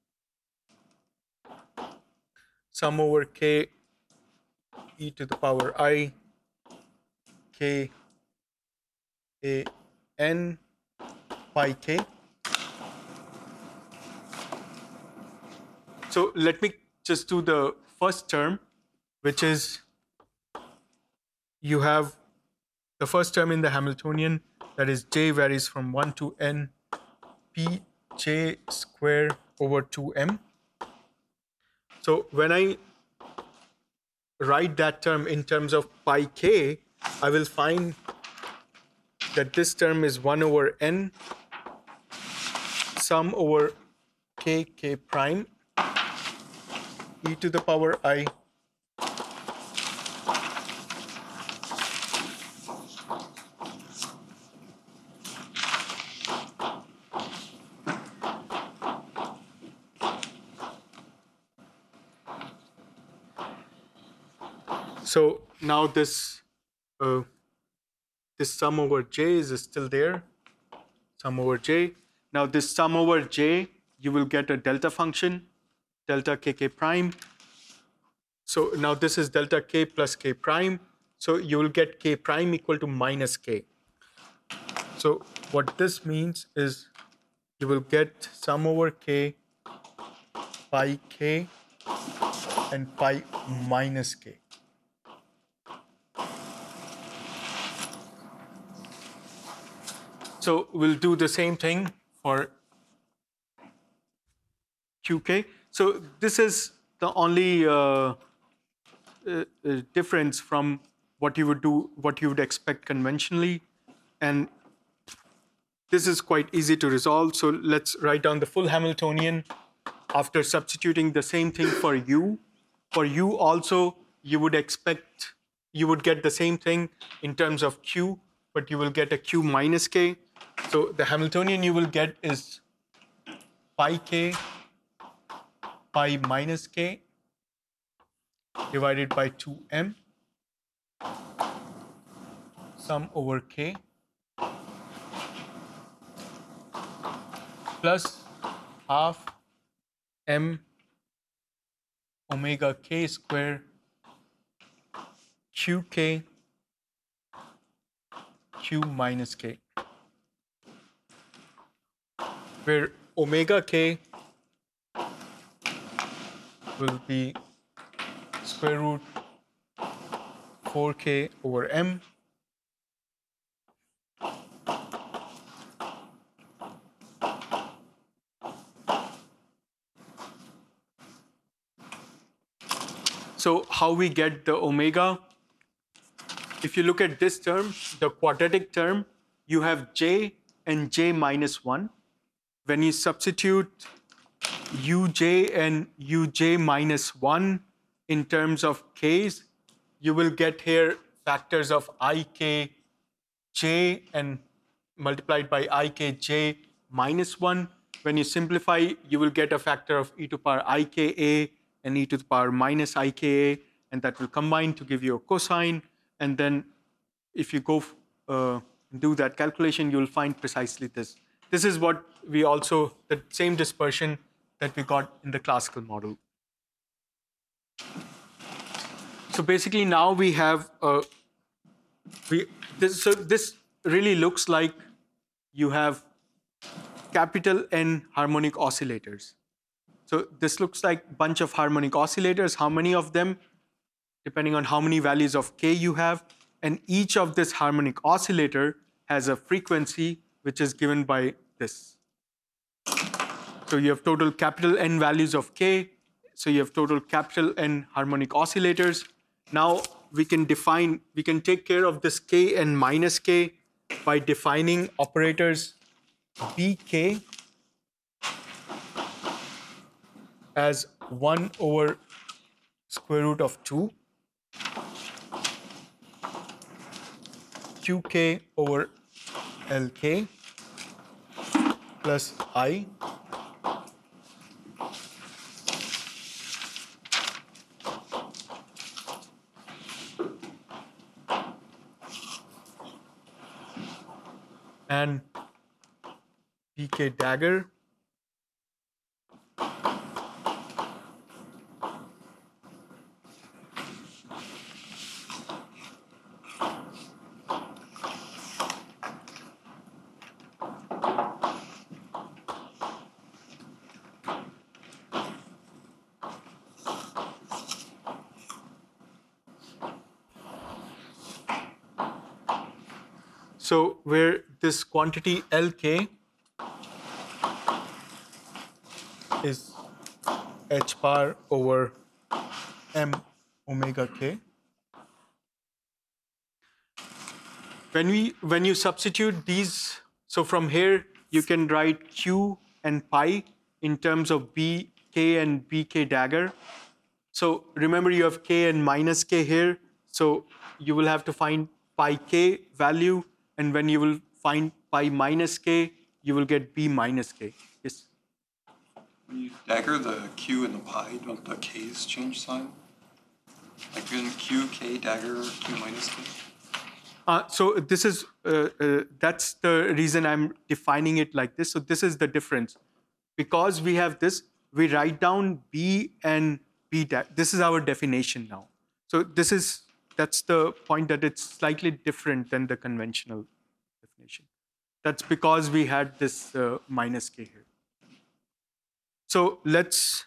sum over k e to the power I k a n pi k. So let me just do the first term, which is you have the first term in the Hamiltonian, that is j varies from 1 to n p j square over 2m. So when I write that term in terms of pi k, I will find that this term is 1 over n sum over k prime e to the power I So now this sum over j is still there, sum over j. Now this sum over j, you will get a delta function, delta k prime. So now this is delta k plus k prime. So you will get k prime equal to minus k. So what this means is you will get sum over k, pi k, and pi minus k. So we'll do the same thing for qk. So this is the only difference from what you would do, what you would expect conventionally, and this is quite easy to resolve. So let's write down the full Hamiltonian after substituting the same thing for u. For u also, you would expect, you would get the same thing in terms of q, but you will get a q minus k. So the Hamiltonian you will get is pi k, pi minus k divided by 2m, sum over k, plus half m omega k square qk q minus k, where omega k will be square root 4k over m So how we get the omega? If you look at this term, the quadratic term, you have j and j minus 1. When you substitute uj and uj minus 1 in terms of k's, you will get here factors of ik j and multiplied by ik j minus 1. When you simplify, you will get a factor of e to the power ika and e to the power minus ika, and that will combine to give you a cosine. And then if you go do that calculation, you will find precisely this. This is what we also, the same dispersion that we got in the classical model. So basically now we have, this really looks like you have capital N harmonic oscillators. So this looks like a bunch of harmonic oscillators. How many of them? Depending on how many values of k you have. And each of this harmonic oscillator has a frequency which is given by this. So you have total capital N values of k. So you have total capital N harmonic oscillators. Now we can take care of this k and minus k by defining operators bk as 1 over square root of 2, qk over lk plus I, and pk dagger So where this quantity Lk is h bar over m omega k. When you substitute these, so from here you can write q and pi in terms of b, k and bk dagger. So remember you have k and minus k here. So you will have to find pi k value, and when you will find pi minus k, you will get b minus k. Yes? When you dagger the q and the pi, don't the k's change sign? Like in q, k, dagger, q minus k? So this is, that's the reason I'm defining it like this. So this is the difference. Because we have this, we write down b and b dagger. This is our definition now. So that's the point, that it's slightly different than the conventional definition. That's because we had this minus k here. So let's,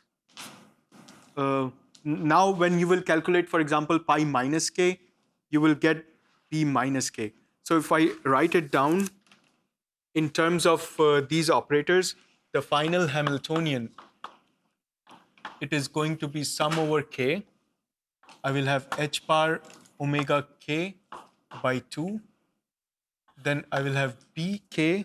now when you will calculate, for example, pi minus k, you will get p minus k. So if I write it down in terms of these operators, the final Hamiltonian it is going to be sum over k. I will have h bar omega k by 2. Then I will have bk.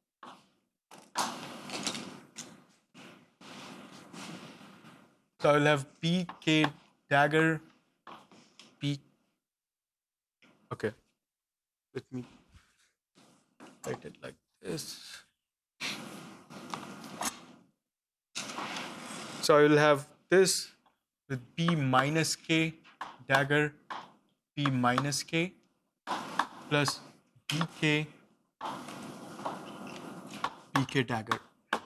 So I will have bk dagger b. Okay, let me write it like this. So I will have this with b minus k dagger b minus k plus bk bk dagger.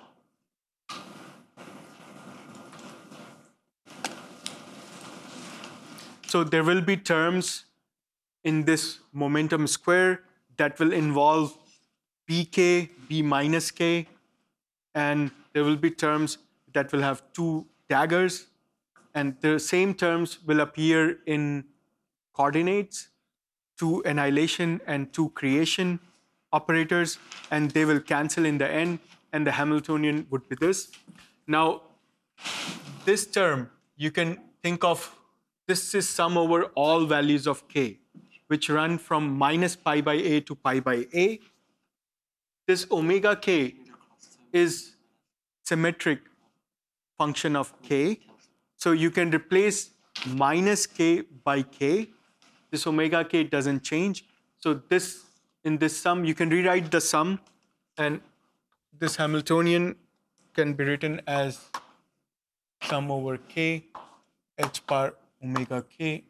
So there will be terms in this momentum square that will involve bk, b minus k, and there will be terms that will have two daggers, and the same terms will appear in coordinates, two annihilation and two creation operators, and they will cancel in the end, and the Hamiltonian would be this. Now, this term, you can think of this is sum over all values of k, which run from minus pi by a to pi by a. This omega k is symmetric function of k. So you can replace minus k by k. This omega k doesn't change. So this in this sum, you can rewrite the sum, and this Hamiltonian can be written as sum over k h bar omega k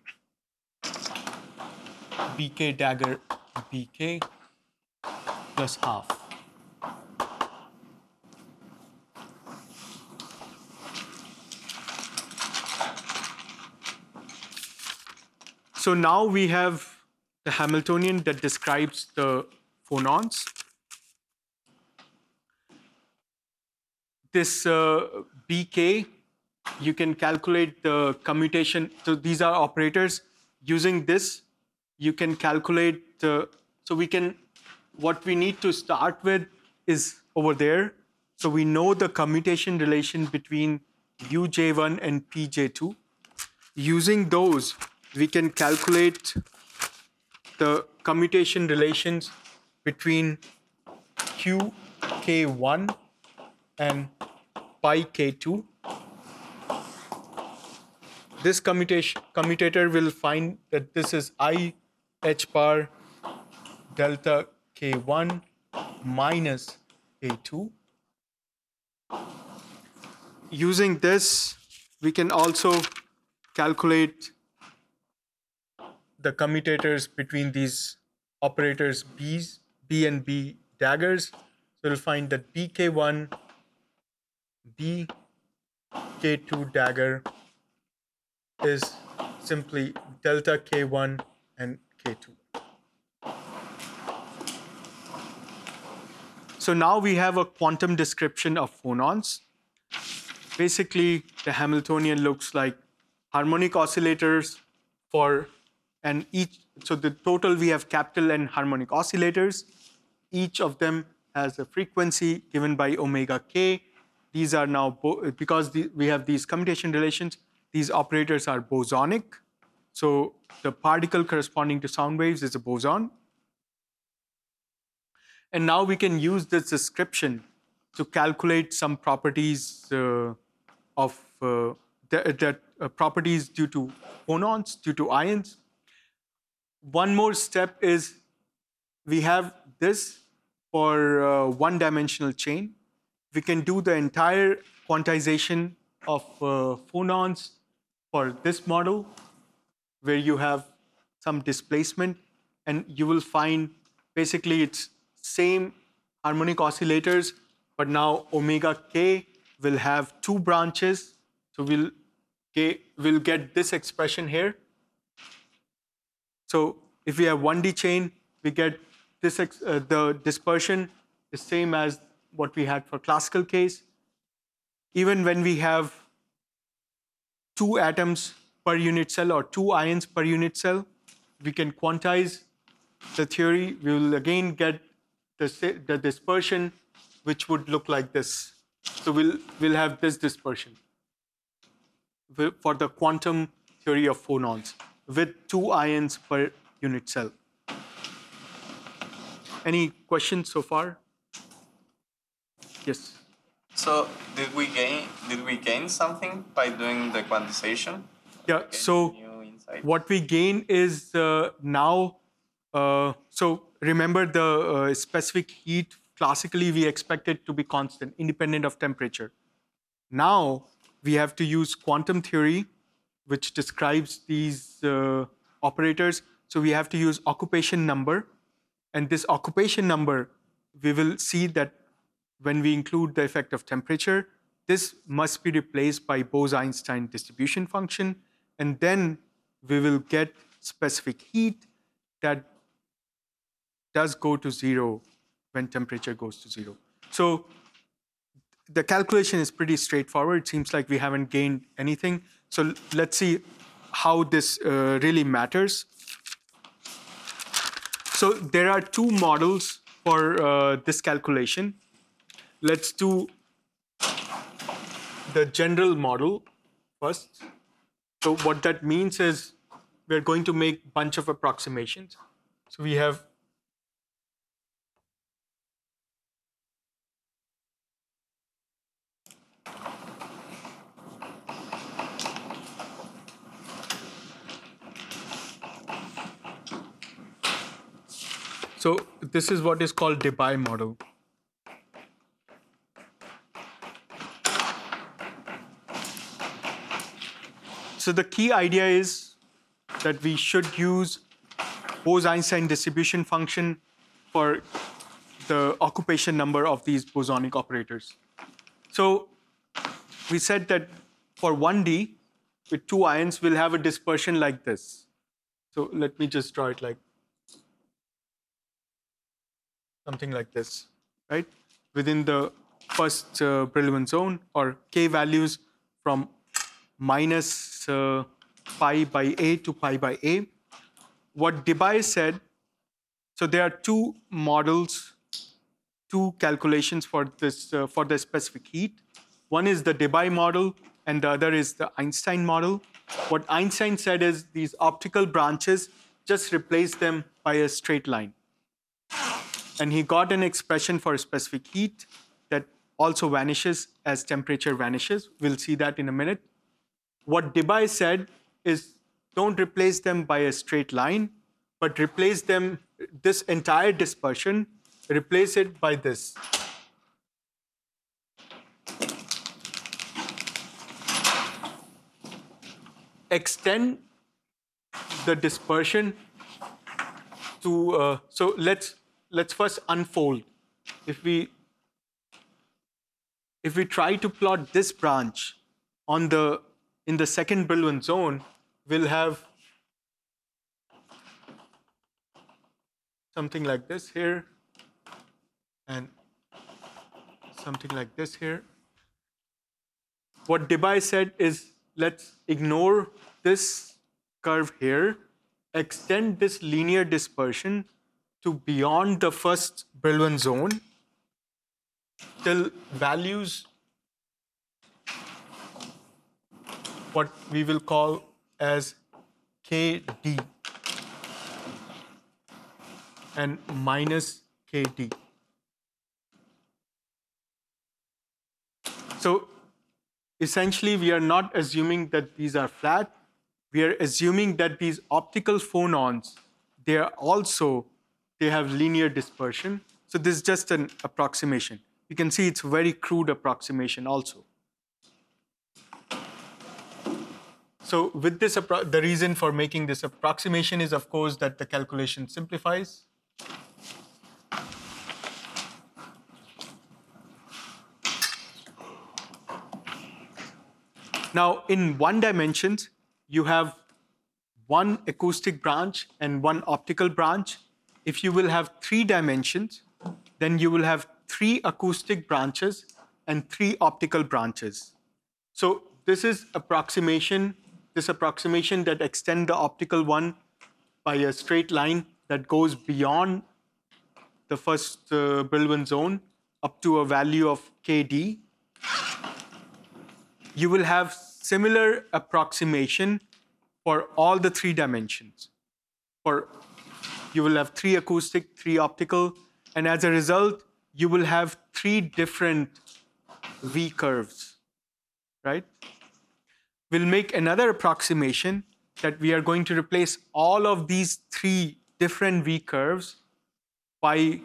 bk dagger bk plus half. So now we have the Hamiltonian that describes the phonons. This bk, you can calculate the commutation. So these are operators. Using this, you can calculate. So we can. What we need to start with is over there. So we know the commutation relation between uj1 and pj2. Using those, we can calculate the commutation relations between qk1 and pi k2. This commutator will find that this is I h bar delta k1 minus k2. Using this, we can also calculate the commutators between these operators b and b daggers. So we'll find that bk1 bk2 dagger is simply delta k1 and k2. So now we have a quantum description of phonons. Basically, the Hamiltonian looks like harmonic oscillators for and each. So the total we have capital N harmonic oscillators. Each of them has a frequency given by omega k. These are now because we have these commutation relations. These operators are bosonic. So the particle corresponding to sound waves is a boson. And now we can use this description to calculate some properties properties due to phonons, due to ions. One more step is we have this for one-dimensional chain. We can do the entire quantization of phonons for this model, where you have some displacement, and you will find basically it's same harmonic oscillators, but now omega k will have two branches. So we'll get this expression here. So if we have 1D chain, we get this the dispersion is same as what we had for classical case. Even when we have 2 atoms per unit cell or 2 ions per unit cell, we can quantize the theory. We will again get the dispersion, which would look like this. So we'll have this dispersion. for the quantum theory of phonons with 2 ions per unit cell. Any questions so far? Yes. So did we gain something by doing the quantization? Yeah. Gain So new insight? what we gain is now. So remember the specific heat. Classically, we expect it to be constant, independent of temperature. Now we have to use quantum theory, which describes these operators. So we have to use occupation number. And this occupation number, we will see that when we include the effect of temperature, this must be replaced by Bose-Einstein distribution function. And then we will get specific heat that does go to zero when temperature goes to zero. So the calculation is pretty straightforward. It seems like we haven't gained anything. So let's see how this really matters. So there are two models for this calculation. Let's do the general model first. So what that means is we're going to make a bunch of approximations. So we have so this is what is called Debye model. So the key idea is that we should use Bose-Einstein distribution function for the occupation number of these bosonic operators. So we said that for 1D with 2 ions, we'll have a dispersion like this. So let me just draw it like something like this, right? Within the first Brillouin zone, or K values from minus pi by A to pi by A. What Debye said, so there are two models, two calculations for this for the specific heat. One is the Debye model, and the other is the Einstein model. What Einstein said is these optical branches, just replace them by a straight line. And he got an expression for specific heat that also vanishes as temperature vanishes. We'll see that in a minute. What Debye said is don't replace them by a straight line, but replace them, this entire dispersion, replace it by this. Extend the dispersion to, so let's first unfold. If we try to plot this branch in the second Brillouin zone, we'll have something like this here and something like this here. What Debye said is let's ignore this curve here, extend this linear dispersion to beyond the first Brillouin zone till values what we will call as KD and minus KD. So essentially, we are not assuming that these are flat. We are assuming that these optical phonons, they have linear dispersion. So this is just an approximation. You can see it's a very crude approximation also. So with this, the reason for making this approximation is, of course, that the calculation simplifies. Now, in one dimension, you have one acoustic branch and one optical branch. If you will have 3 dimensions, then you will have 3 acoustic branches and 3 optical branches. So this is approximation that extends the optical one by a straight line that goes beyond the first Brillouin zone up to a value of KD. You will have similar approximation for all the 3 dimensions. You will have 3 acoustic, 3 optical, and as a result, you will have 3 different V curves, right? We'll make another approximation that we are going to replace all of these 3 different V curves by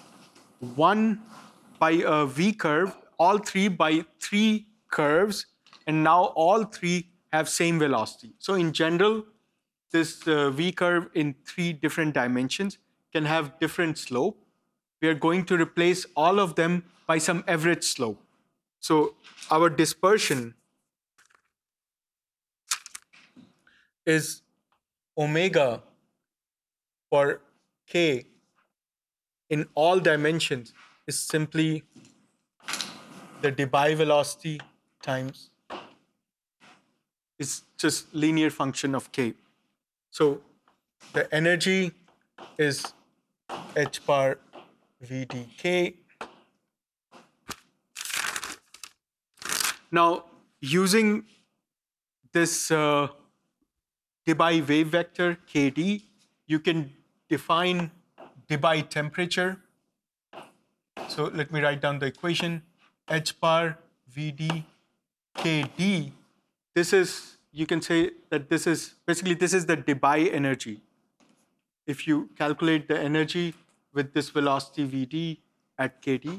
a V curve, all 3 by 3 curves, and now all 3 have same velocity. So in general, this V curve in 3 different dimensions can have different slope. We are going to replace all of them by some average slope. So our dispersion is omega for k in all dimensions is simply the Debye velocity times is just linear function of k. So the energy is h bar v dk. Now, using this Debye wave vector kd, you can define Debye temperature. So let me write down the equation. H bar Vd kd. This is, you can say that this is the Debye energy. If you calculate the energy with this velocity Vd at kd,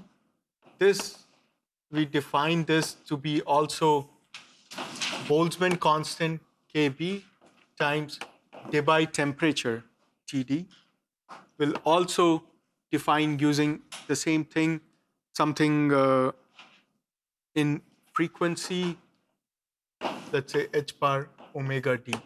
we define this to be also Boltzmann constant Kb times Debye temperature Td. We'll also define using the same thing, something in frequency, let's say h bar omega d.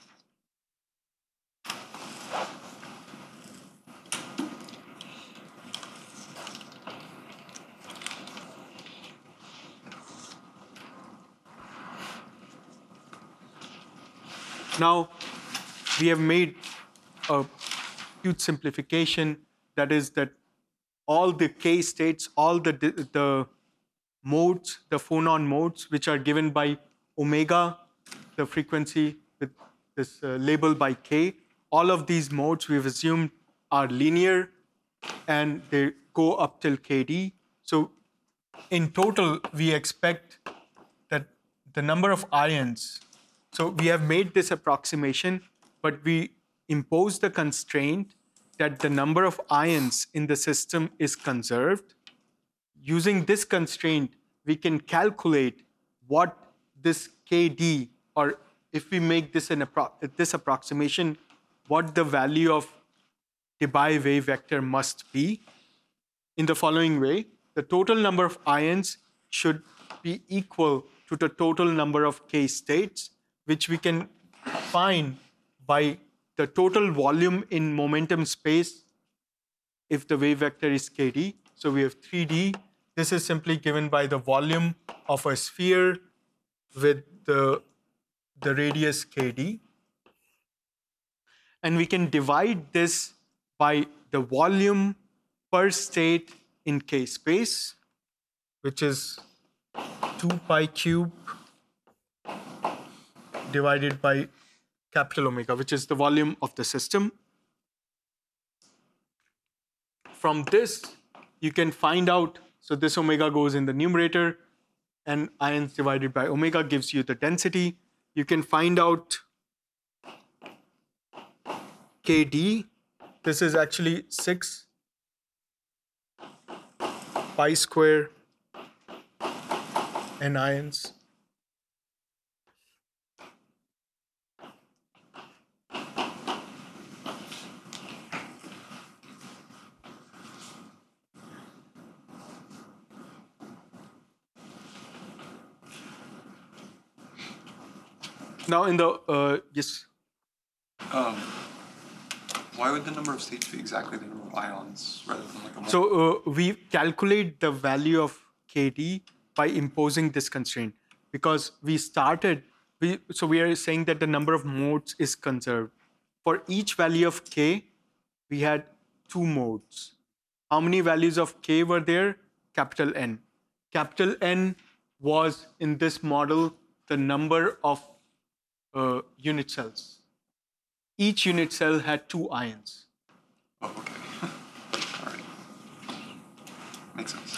Now, we have made a huge simplification, that is that all the k states, all the modes, the phonon modes, which are given by omega, the frequency with this label by k, all of these modes we've assumed are linear and they go up till kd. So in total, we expect that the number of ions, so we have made this approximation, but we impose the constraint that the number of ions in the system is conserved. Using this constraint, we can calculate what this kd, or if we make this this approximation, what the value of Debye wave vector must be in the following way. The total number of ions should be equal to the total number of k states, which we can find by the total volume in momentum space if the wave vector is kd. So we have 3d. This is simply given by the volume of a sphere with the radius kd. And we can divide this by the volume per state in k space, which is 2 pi cube divided by capital omega, which is the volume of the system. From this, you can find out, so this omega goes in the numerator, and ions divided by omega gives you the density. You can find out kd. This is actually 6 pi square n ions. Now in the, yes? Why would the number of states be exactly the number of ions rather than like a mole? So we calculate the value of kd by imposing this constraint, because we started, so we are saying that the number of modes is conserved. For each value of k, we had 2 modes. How many values of k were there? Capital N. Capital N was in this model the number of unit cells. Each unit cell had 2 ions. Oh, okay. All right. Makes sense.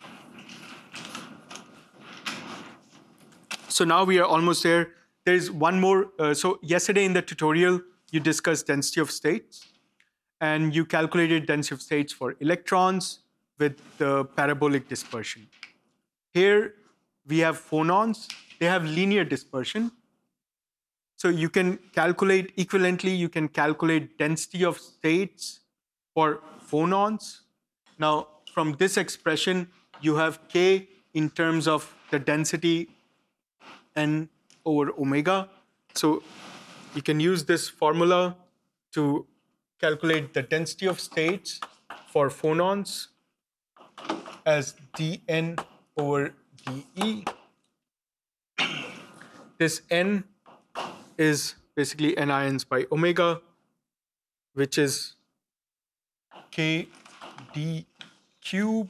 So now we are almost there. There's one more. So yesterday in the tutorial, you discussed density of states, and you calculated density of states for electrons with the parabolic dispersion. Here we have phonons. They have linear dispersion. So you can calculate equivalently, you can calculate density of states for phonons. Now, from this expression, you have K in terms of the density N over omega. So you can use this formula to calculate the density of states for phonons as dN over dE. This N is basically N ions by omega, which is KD cube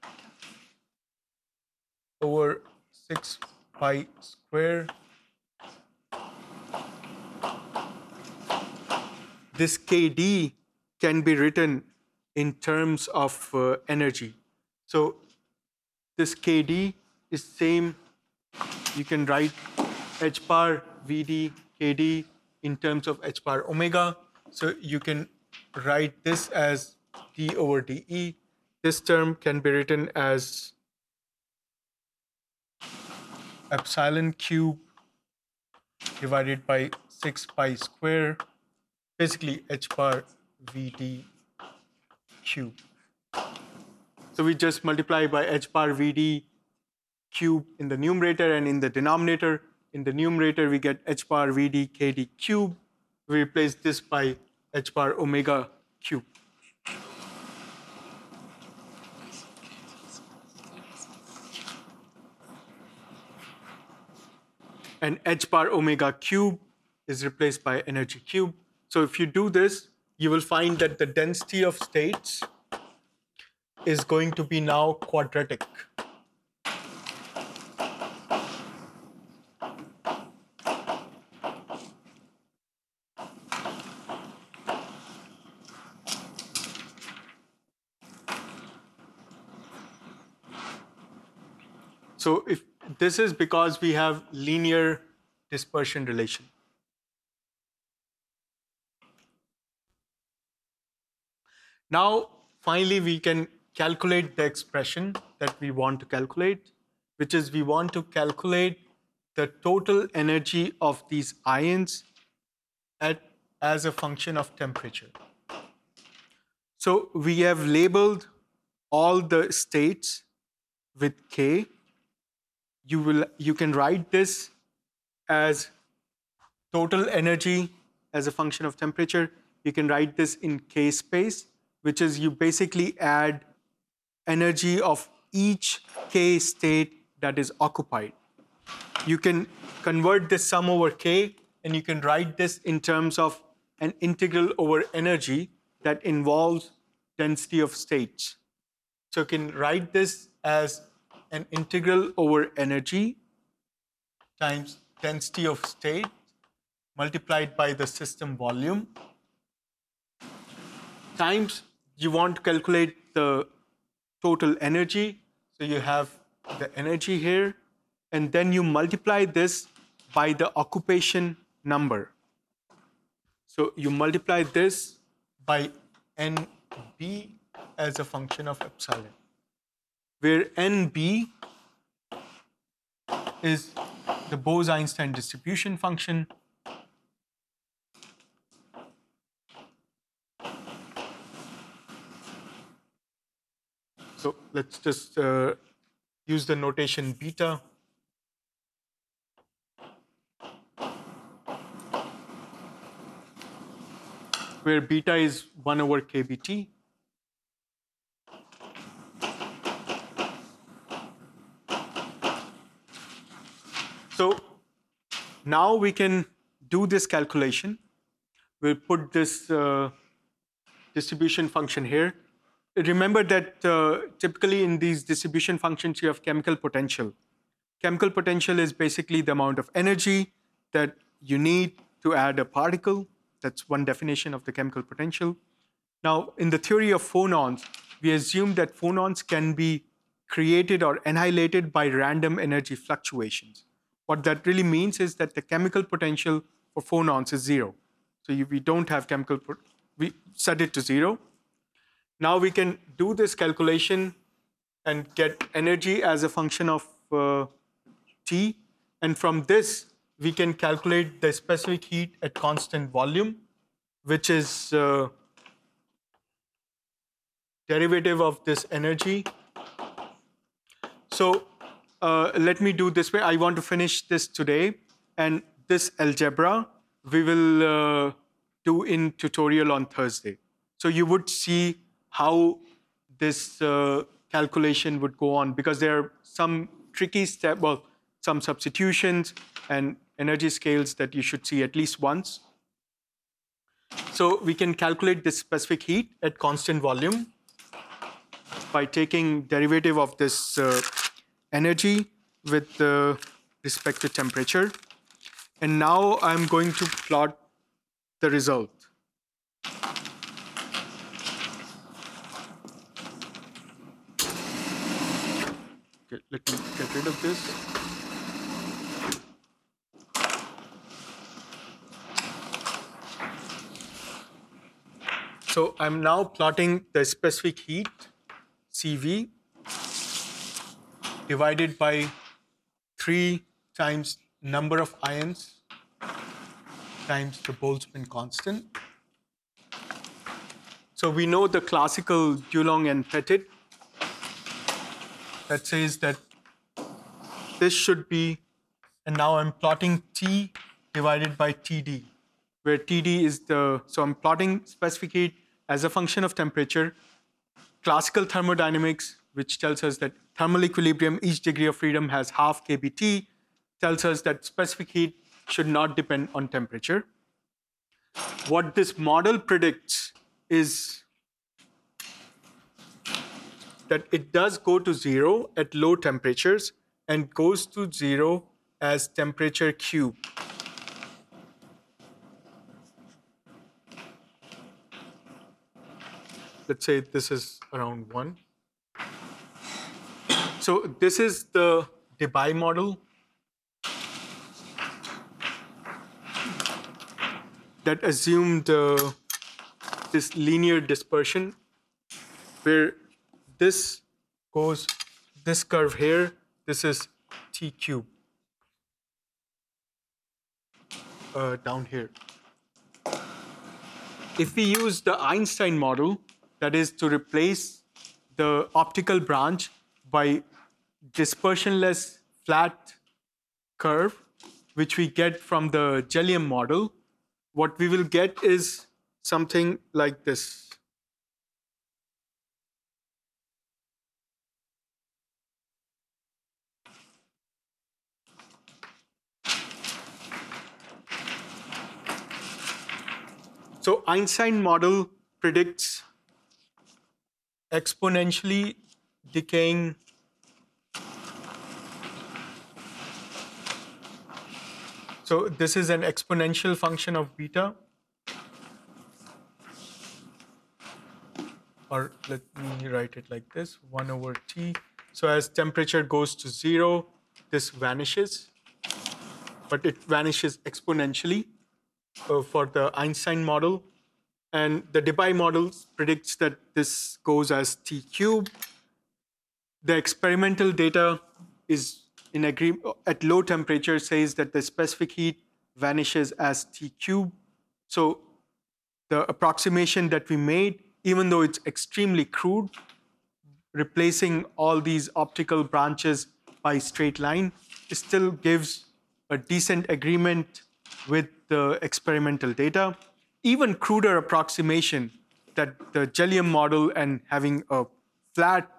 over 6 pi square. This KD can be written in terms of energy. So this KD is same. You can write h bar Vd Kd in terms of h bar omega. So you can write this as d over dE. This term can be written as epsilon cube divided by 6 pi square, basically h bar Vd cube. So we just multiply by h bar Vd cube in the numerator, and in the denominator, in the numerator, we get h bar Vd Kd cube. We replace this by h bar omega cube. And h bar omega cube is replaced by energy cube. So if you do this, you will find that the density of states is going to be now quadratic. So if this is because we have linear dispersion relation. Now, finally, we can calculate the expression that we want to calculate, which is we want to calculate the total energy of these ions as a function of temperature. So we have labeled all the states with K. You can write this as total energy as a function of temperature. You can write this in K space, which is you basically add energy of each K state that is occupied. You can convert this sum over K, and you can write this in terms of an integral over energy that involves density of states. So you can write this as an integral over energy times density of state multiplied by the system volume times you want to calculate the total energy. So you have the energy here, and then you multiply this by the occupation number. So you multiply this by NB as a function of epsilon, where NB is the Bose-Einstein distribution function. So let's just use the notation beta. Where beta is 1 over kBt. So now we can do this calculation. We'll put this distribution function here. Remember that typically in these distribution functions, you have chemical potential. chemical potential is basically the amount of energy that you need to add a particle. That's one definition of the chemical potential. Now, in the theory of phonons, we assume that phonons can be created or annihilated by random energy fluctuations. What that really means is that the chemical potential for phonons is zero. So we don't have we set it to zero. Now we can do this calculation and get energy as a function of T. And from this, we can calculate the specific heat at constant volume, which is derivative of this energy. So let me do this way. I want to finish this today. And this algebra, we will do in tutorial on Thursday. So you would see how this calculation would go on, because there are some tricky steps, well, some substitutions and energy scales that you should see at least once. So we can calculate the specific heat at constant volume by taking derivative of this energy with respect to temperature. And now I'm going to plot the result. Okay, let me get rid of this. So I'm now plotting the specific heat, CV, divided by 3 times number of ions times the Boltzmann constant. So we know the classical Dulong and Petit that says that this should be, and now I'm plotting T divided by TD, where TD is so I'm plotting specific heat as a function of temperature. Classical thermodynamics, which tells us that thermal equilibrium, each degree of freedom has half kBT, tells us that specific heat should not depend on temperature. What this model predicts is that it does go to zero at low temperatures and goes to zero as temperature Q. Let's say this is around 1. So this is the Debye model that assumed this linear dispersion, where this goes, this curve here, this is T cube down here. If we use the Einstein model, that is to replace the optical branch by dispersionless flat curve, which we get from the Jellium model, what we will get is something like this. So Einstein model predicts exponentially decaying so this is an exponential function of beta, or let me write it like this, 1 over T. So as temperature goes to 0, this vanishes, but it vanishes exponentially for the Einstein model. And the Debye model predicts that this goes as T cube. The experimental data is in agreement at low temperature, says that the specific heat vanishes as T cube. So the approximation that we made, even though it's extremely crude, replacing all these optical branches by straight line, it still gives a decent agreement with the experimental data. Even cruder approximation that the Jellium model and having a flat,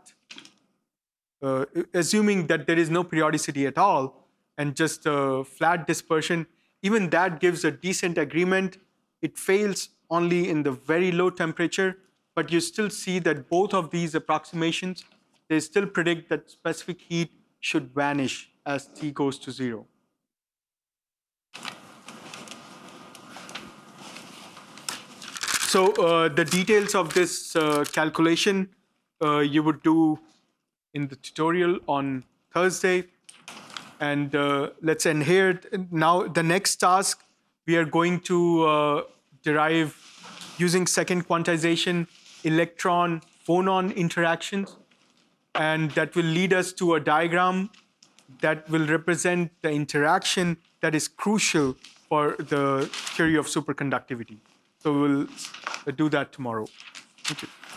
assuming that there is no periodicity at all and just a flat dispersion, even that gives a decent agreement. It fails only in the very low temperature, but you still see that both of these approximations, they still predict that specific heat should vanish as t goes to 0. So the details of this calculation you would do in the tutorial on Thursday. And let's end here. Now the next task, we are going to derive, using second quantization, electron-phonon interactions. And that will lead us to a diagram that will represent the interaction that is crucial for the theory of superconductivity. So we'll do that tomorrow. Thank you.